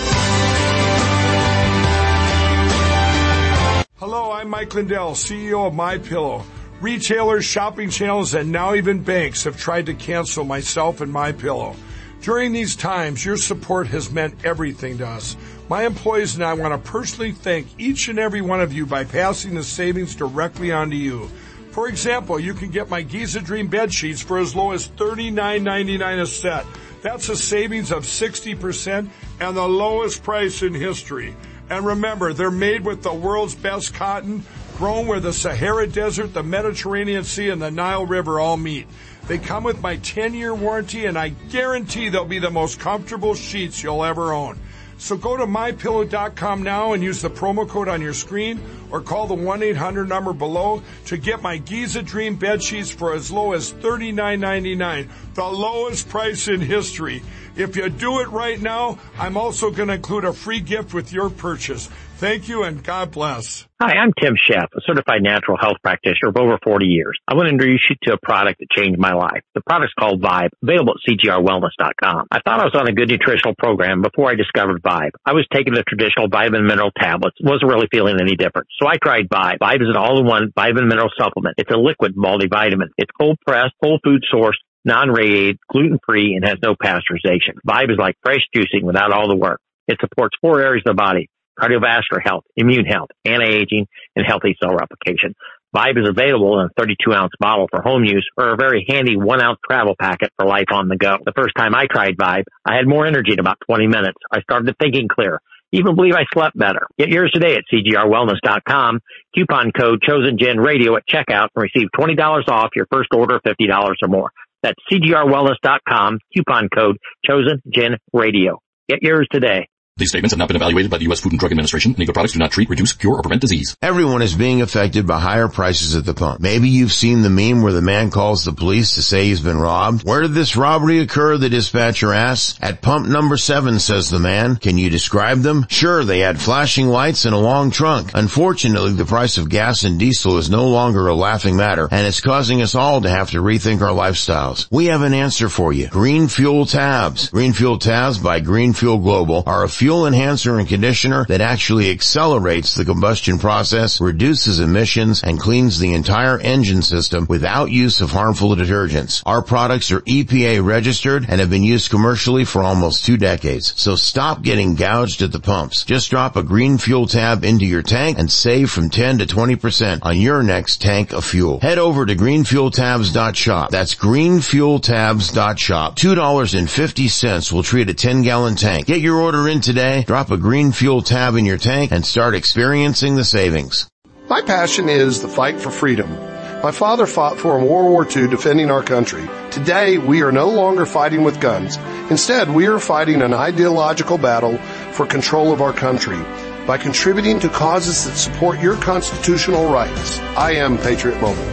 Speaker 10: Hello, I'm Mike Lindell, C E O of MyPillow. Retailers, shopping channels, and now even banks have tried to cancel myself and MyPillow. During these times, your support has meant everything to us. My employees and I want to personally thank each and every one of you by passing the savings directly on to you. For example, you can get my Giza Dream bed sheets for as low as thirty-nine ninety-nine a set. That's a savings of sixty percent and the lowest price in history. And remember, they're made with the world's best cotton, grown where the Sahara Desert, the Mediterranean Sea, and the Nile River all meet. They come with my ten-year warranty, and I guarantee they'll be the most comfortable sheets you'll ever own. So go to my pillow dot com now and use the promo code on your screen or call the one eight hundred number below to get my Giza Dream bed sheets for as low as thirty-nine ninety-nine, the lowest price in history. If you do it right now, I'm also going to include a free gift with your purchase. Thank you and God bless.
Speaker 3: Hi, I'm Tim Sheff, a certified natural health practitioner of over forty years. I want to introduce you to a product that changed my life. The product's called Vibe, available at C G R wellness dot com. I thought I was on a good nutritional program before I discovered Vibe. I was taking the traditional vitamin mineral tablets, wasn't really feeling any different. So I tried Vibe. Vibe is an all-in-one vitamin mineral supplement. It's a liquid multivitamin. It's cold-pressed, whole food sourced, non-radiated, gluten-free, and has no pasteurization. Vibe is like fresh juicing without all the work. It supports four areas of the body: cardiovascular health, immune health, anti-aging, and healthy cell replication. Vibe is available in a thirty-two ounce bottle for home use or a very handy one ounce travel packet for life on the go. The first time I tried Vibe, I had more energy in about twenty minutes. I started thinking clear. Even believe I slept better. Get yours today at C G R wellness dot com. Coupon code ChosenGenRadio at checkout and receive twenty dollars off your first order of fifty dollars or more. That's C G R wellness dot com. Coupon code ChosenGenRadio. Get yours today.
Speaker 4: These statements have not been evaluated by the U S Food and Drug Administration. Eagle products do not treat, reduce, cure, or prevent disease.
Speaker 8: Everyone is being affected by higher prices at the pump. Maybe you've seen the meme where the man calls the police to say he's been robbed. Where did this robbery occur? The dispatcher asks. At pump number seven, says the man. Can you describe them? Sure, they had flashing lights and a long trunk. Unfortunately, the price of gas and diesel is no longer a laughing matter, and it's causing us all to have to rethink our lifestyles. We have an answer for you. Green Fuel Tabs. Green Fuel Tabs by Green Fuel Global are a fuel enhancer and conditioner that actually accelerates the combustion process, reduces emissions, and cleans the entire engine system without use of harmful detergents. Our products are E P A registered and have been used commercially for almost two decades. So stop getting gouged at the pumps. Just drop a Green Fuel Tab into your tank and save from ten to twenty percent on your next tank of fuel. Head over to green fuel tabs dot shop. That's green fuel tabs dot shop. two dollars and fifty cents will treat a ten gallon tank. Get your order in today. Drop a Green Fuel Tab in your tank and start experiencing the savings.
Speaker 1: My passion is the fight for freedom. My father fought for in World War Two defending our country. Today, we are no longer fighting with guns. Instead, we are fighting an ideological battle for control of our country by contributing to causes that support your constitutional rights. I am Patriot Mobile.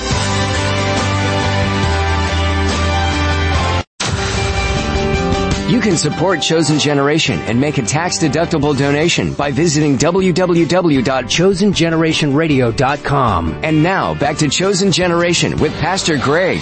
Speaker 7: You can support Chosen Generation and make a tax-deductible donation by visiting w w w dot chosen generation radio dot com. And now, back to Chosen Generation with Pastor Greg.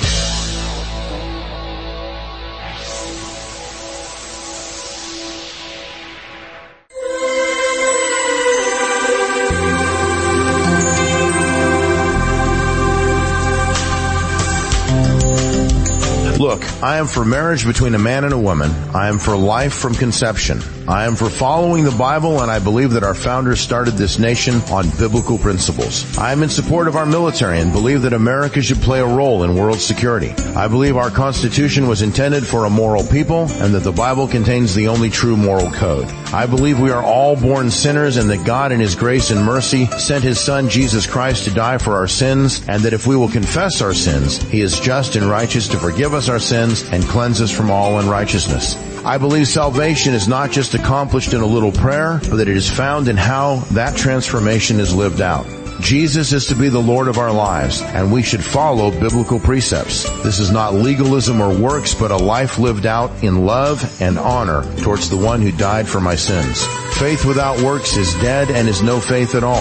Speaker 8: Look, I am for marriage between a man and a woman. I am for life from conception. I am for following the Bible, and I believe that our founders started this nation on biblical principles. I am in support of our military and believe that America should play a role in world security. I believe our Constitution was intended for a moral people and that the Bible contains the only true moral code. I believe we are all born sinners and that God in His grace and mercy sent His Son Jesus Christ to die for our sins, and that if we will confess our sins, He is just and righteous to forgive us our sins and cleanse us from all unrighteousness. I believe salvation is not just accomplished in a little prayer, but that it is found in how that transformation is lived out. Jesus is to be the Lord of our lives, and we should follow biblical precepts. This is not legalism or works, but a life lived out in love and honor towards the one who died for my sins. Faith without works is dead and is no faith at all.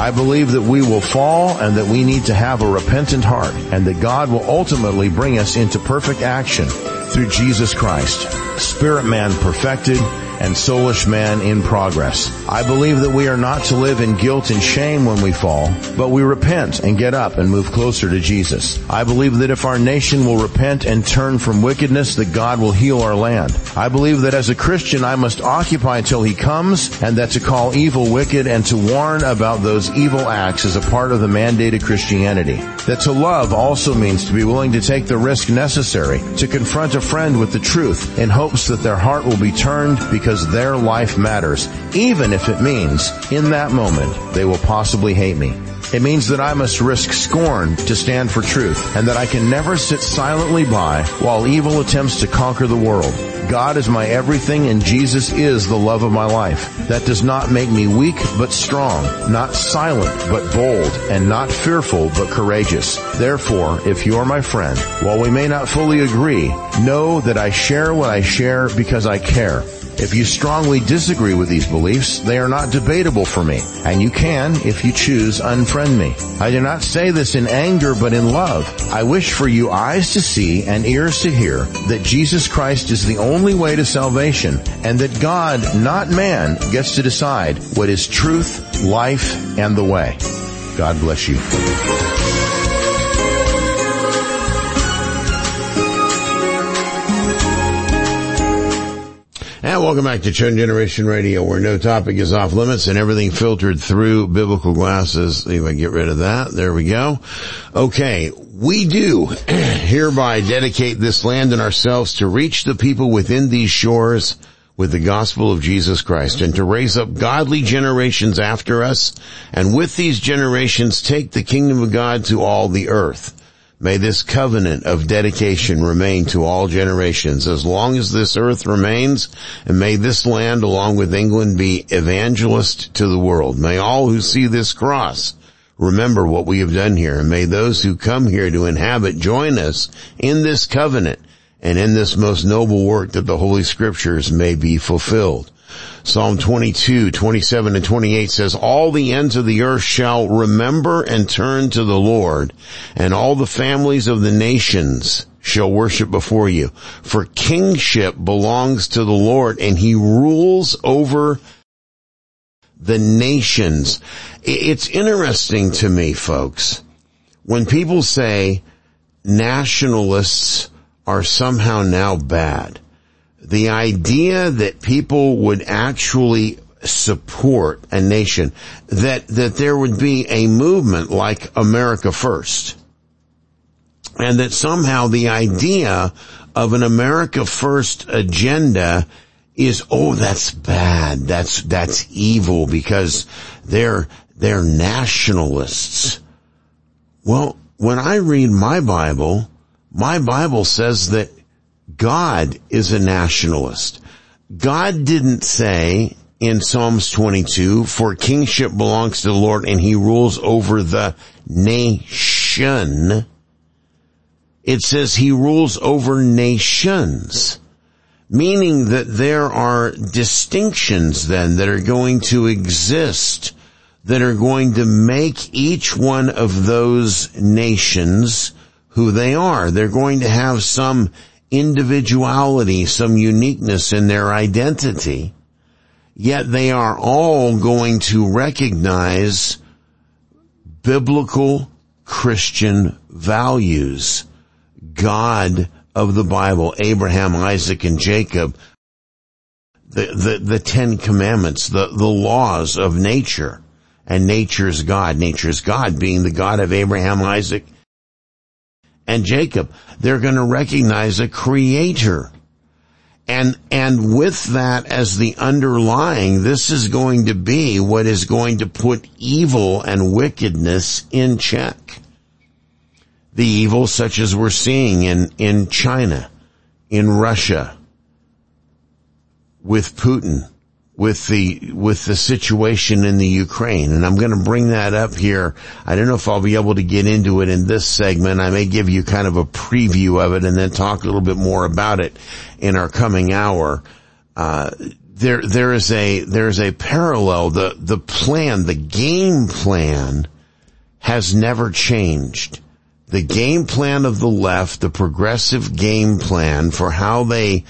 Speaker 12: I believe that we will fall and that we need to have a repentant heart, and that God will ultimately bring us into perfect action through Jesus Christ, spirit man perfected and soulish man in progress. I believe that we are not to live in guilt and shame when we fall, but we repent and get up and move closer to Jesus. I believe that if our nation will repent and turn from wickedness, that God will heal our land. I believe that as a Christian, I must occupy until He comes, and that to call evil wicked and to warn about those evil acts is a part of the mandated Christianity. That to love also means to be willing to take the risk necessary to confront a friend with the truth in hopes that their heart will be turned because their life matters, even if it means in that moment they will possibly hate me. It means that I must risk scorn to stand for truth, and that I can never sit silently by while evil attempts to conquer the world. God is my everything, and Jesus is the love of my life. That does not make me weak but strong, not silent but bold, and not fearful but courageous. Therefore, if you are my friend, while we may not fully agree, know that I share what I share because I care. If you strongly disagree with these beliefs, they are not debatable for me, and you can, if you choose, unfriend me. I do not say this in anger, but in love. I wish for you eyes to see and ears to hear that Jesus Christ is the only way to salvation, and that God, not man, gets to decide what is truth, life, and the way. God bless you.
Speaker 8: And welcome back to Chosen Generation Radio, where no topic is off limits and everything filtered through biblical glasses. Anyway, get rid of that. There we go. Okay, we do hereby dedicate this land and ourselves to reach the people within these shores with the gospel of Jesus Christ, and to raise up godly generations after us, and with these generations take the kingdom of God to all the earth. May this covenant of dedication remain to all generations as long as this earth remains, and may this land, along with England, be evangelist to the world. May all who see this cross remember what we have done here, and may those who come here to inhabit join us in this covenant and in this most noble work, that the Holy Scriptures may be fulfilled. Psalm twenty-two, twenty-seven and twenty-eight says, all the ends of the earth shall remember and turn to the Lord, and all the families of the nations shall worship before you. For kingship belongs to the Lord, and He rules over the nations. It's interesting to me, folks, when people say nationalists are somehow now bad. The idea that people would actually support a nation, that, that there would be a movement like America First, and that somehow the idea of an America First agenda is, oh, that's bad, that's, that's evil because they're, they're nationalists. Well, when I read my Bible, my Bible says that God is a nationalist. God didn't say in Psalms twenty-two, for kingship belongs to the Lord and He rules over the nation. It says He rules over nations, meaning that there are distinctions then that are going to exist, that are going to make each one of those nations who they are. They're going to have some individuality, some uniqueness in their identity, yet they are all going to recognize biblical Christian values. God of the Bible, Abraham, Isaac, and Jacob, the, the, the Ten Commandments, the, the laws of nature, and nature's God, nature's God being the God of Abraham, Isaac, and Jacob. They're going to recognize a creator. And, and with that as the underlying, this is going to be what is going to put evil and wickedness in check. The evil such as we're seeing in, in China, in Russia, with Putin, with the, with the situation in the Ukraine. And I'm going to bring that up here. I don't know if I'll be able to get into it in this segment. I may give you kind of a preview of it and then talk a little bit more about it in our coming hour. Uh, there, there is a, there is a parallel. The, the plan, the game plan has never changed. The game plan of the left, the progressive game plan for how they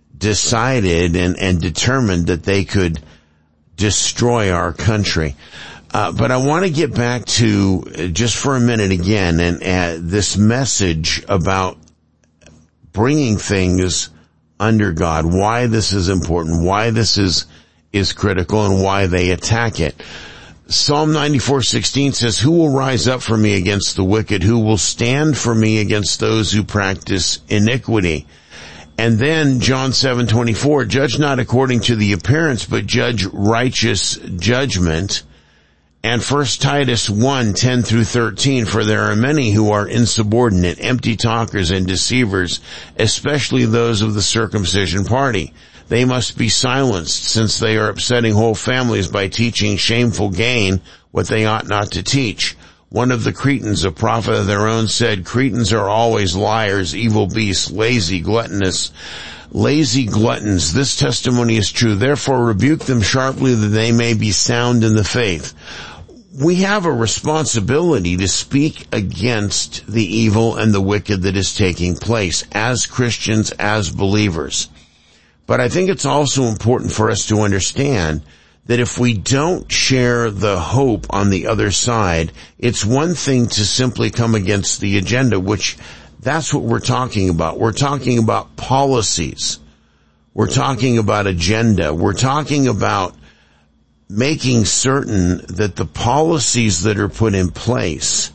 Speaker 8: decided and, and determined that they could destroy our country. Uh, but I want to get back to, uh, just for a minute again, and uh, this message about bringing things under God, why this is important, why this is, is critical, and why they attack it. Psalm ninety-four sixteen says, who will rise up for me against the wicked? Who will stand for me against those who practice iniquity? And then John seven twenty-four, judge not according to the appearance, but judge righteous judgment. And First Titus one ten through thirteen, for there are many who are insubordinate, empty talkers and deceivers, especially those of the circumcision party. They must be silenced, since they are upsetting whole families by teaching shameful gain what they ought not to teach. One of the Cretans, a prophet of their own, said, Cretans are always liars, evil beasts, lazy, gluttonous, lazy gluttons. This testimony is true. Therefore rebuke them sharply that they may be sound in the faith. We have a responsibility to speak against the evil and the wicked that is taking place as Christians, as believers. But I think it's also important for us to understand that if we don't share the hope on the other side, it's one thing to simply come against the agenda, which that's what we're talking about. We're talking about policies. We're talking about agenda. We're talking about making certain that the policies that are put in place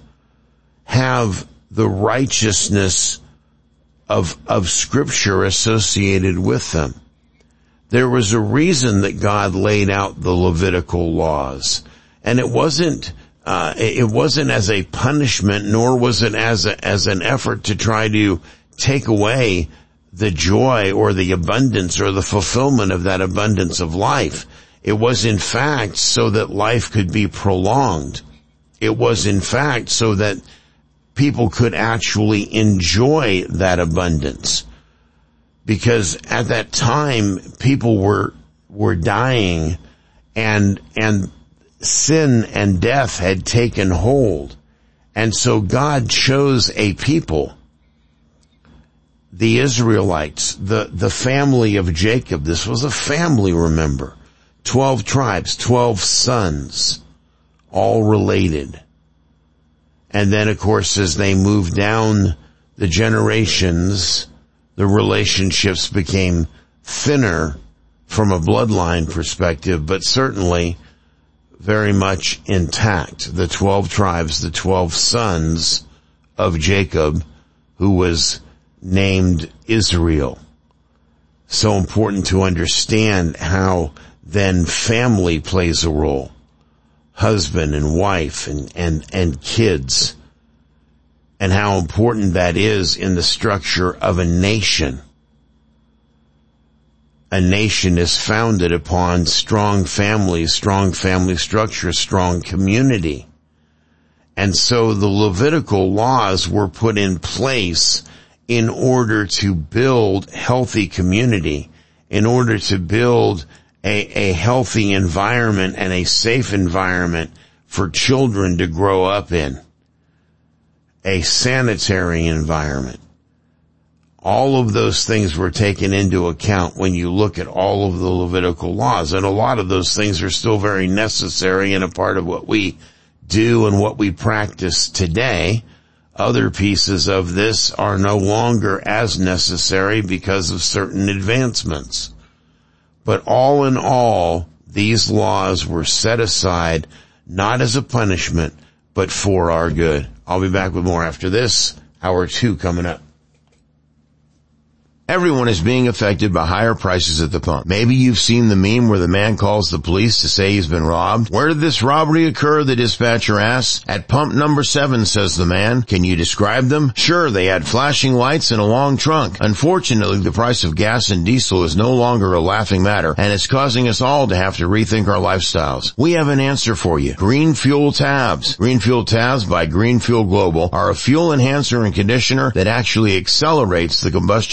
Speaker 8: have the righteousness of, of Scripture associated with them. There was a reason that God laid out the Levitical laws, and it wasn't, uh, it wasn't as a punishment, nor was it as a, as an effort to try to take away the joy or the abundance or the fulfillment of that abundance of life. It was in fact so that life could be prolonged. It was in fact so that people could actually enjoy that abundance. Because at that time, people were, were dying, and, and sin and death had taken hold. And so God chose a people, the Israelites, the, the family of Jacob. This was a family, remember. Twelve tribes, twelve sons, all related. And then, of course, as they moved down the generations, the relationships became thinner from a bloodline perspective, but certainly very much intact. The twelve tribes, the twelve sons of Jacob, who was named Israel. So important to understand how then family plays a role. Husband and wife and, and, and kids. And how important that is in the structure of a nation. A nation is founded upon strong families, strong family structure, strong community. And so the Levitical laws were put in place in order to build healthy community, in order to build a, a healthy environment and a safe environment for children to grow up in. A sanitary environment. All of those things were taken into account when you look at all of the Levitical laws. And a lot of those things are still very necessary and a part of what we do and what we practice today. Other pieces of this are no longer as necessary because of certain advancements. But all in all, these laws were set aside not as a punishment, but for our good. I'll be back with more after this. Hour two coming up.
Speaker 12: Everyone is being affected by higher prices at the pump. Maybe you've seen the meme where the man calls the police to say he's been robbed. Where did this robbery occur? The dispatcher asks. At pump number seven, says the man. Can you describe them? Sure, they had flashing lights and a long trunk. Unfortunately, the price of gas and diesel is no longer a laughing matter, and it's causing us all to have to rethink our lifestyles. We have an answer for you. Green Fuel Tabs. Green Fuel Tabs by Green Fuel Global are a fuel enhancer and conditioner that actually accelerates the combustion process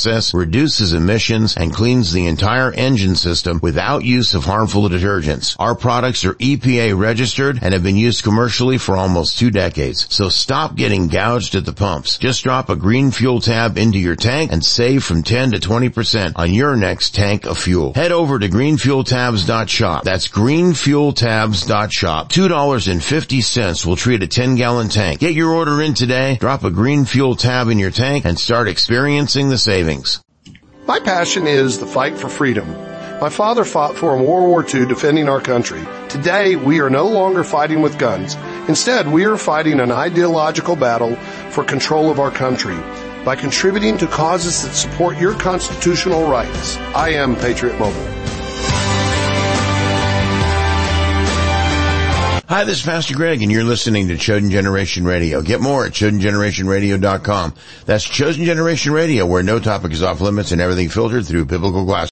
Speaker 8: process, reduces emissions, and cleans the entire engine system without use of harmful detergents. Our products are E P A registered and have been used commercially for almost two decades. So stop getting gouged at the pumps. Just drop a Green Fuel tab into your tank and save from ten to twenty percent on your next tank of fuel. Head over to green fuel tabs dot shop. That's green fuel tabs dot shop. two dollars and fifty cents will treat a ten gallon tank. Get your order in today, drop a Green Fuel tab in your tank, and start experiencing the savings.
Speaker 1: My passion is the fight for freedom. My father fought for in World War Two defending our country. Today, we are no longer fighting with guns. Instead, we are fighting an ideological battle for control of our country by contributing to causes that support your constitutional rights. I am Patriot Mobile.
Speaker 8: Hi, this is Pastor Greg, and you're listening to Chosen Generation Radio. Get more at chosen generation radio dot com. That's Chosen Generation Radio, where no topic is off limits and everything filtered through biblical glass.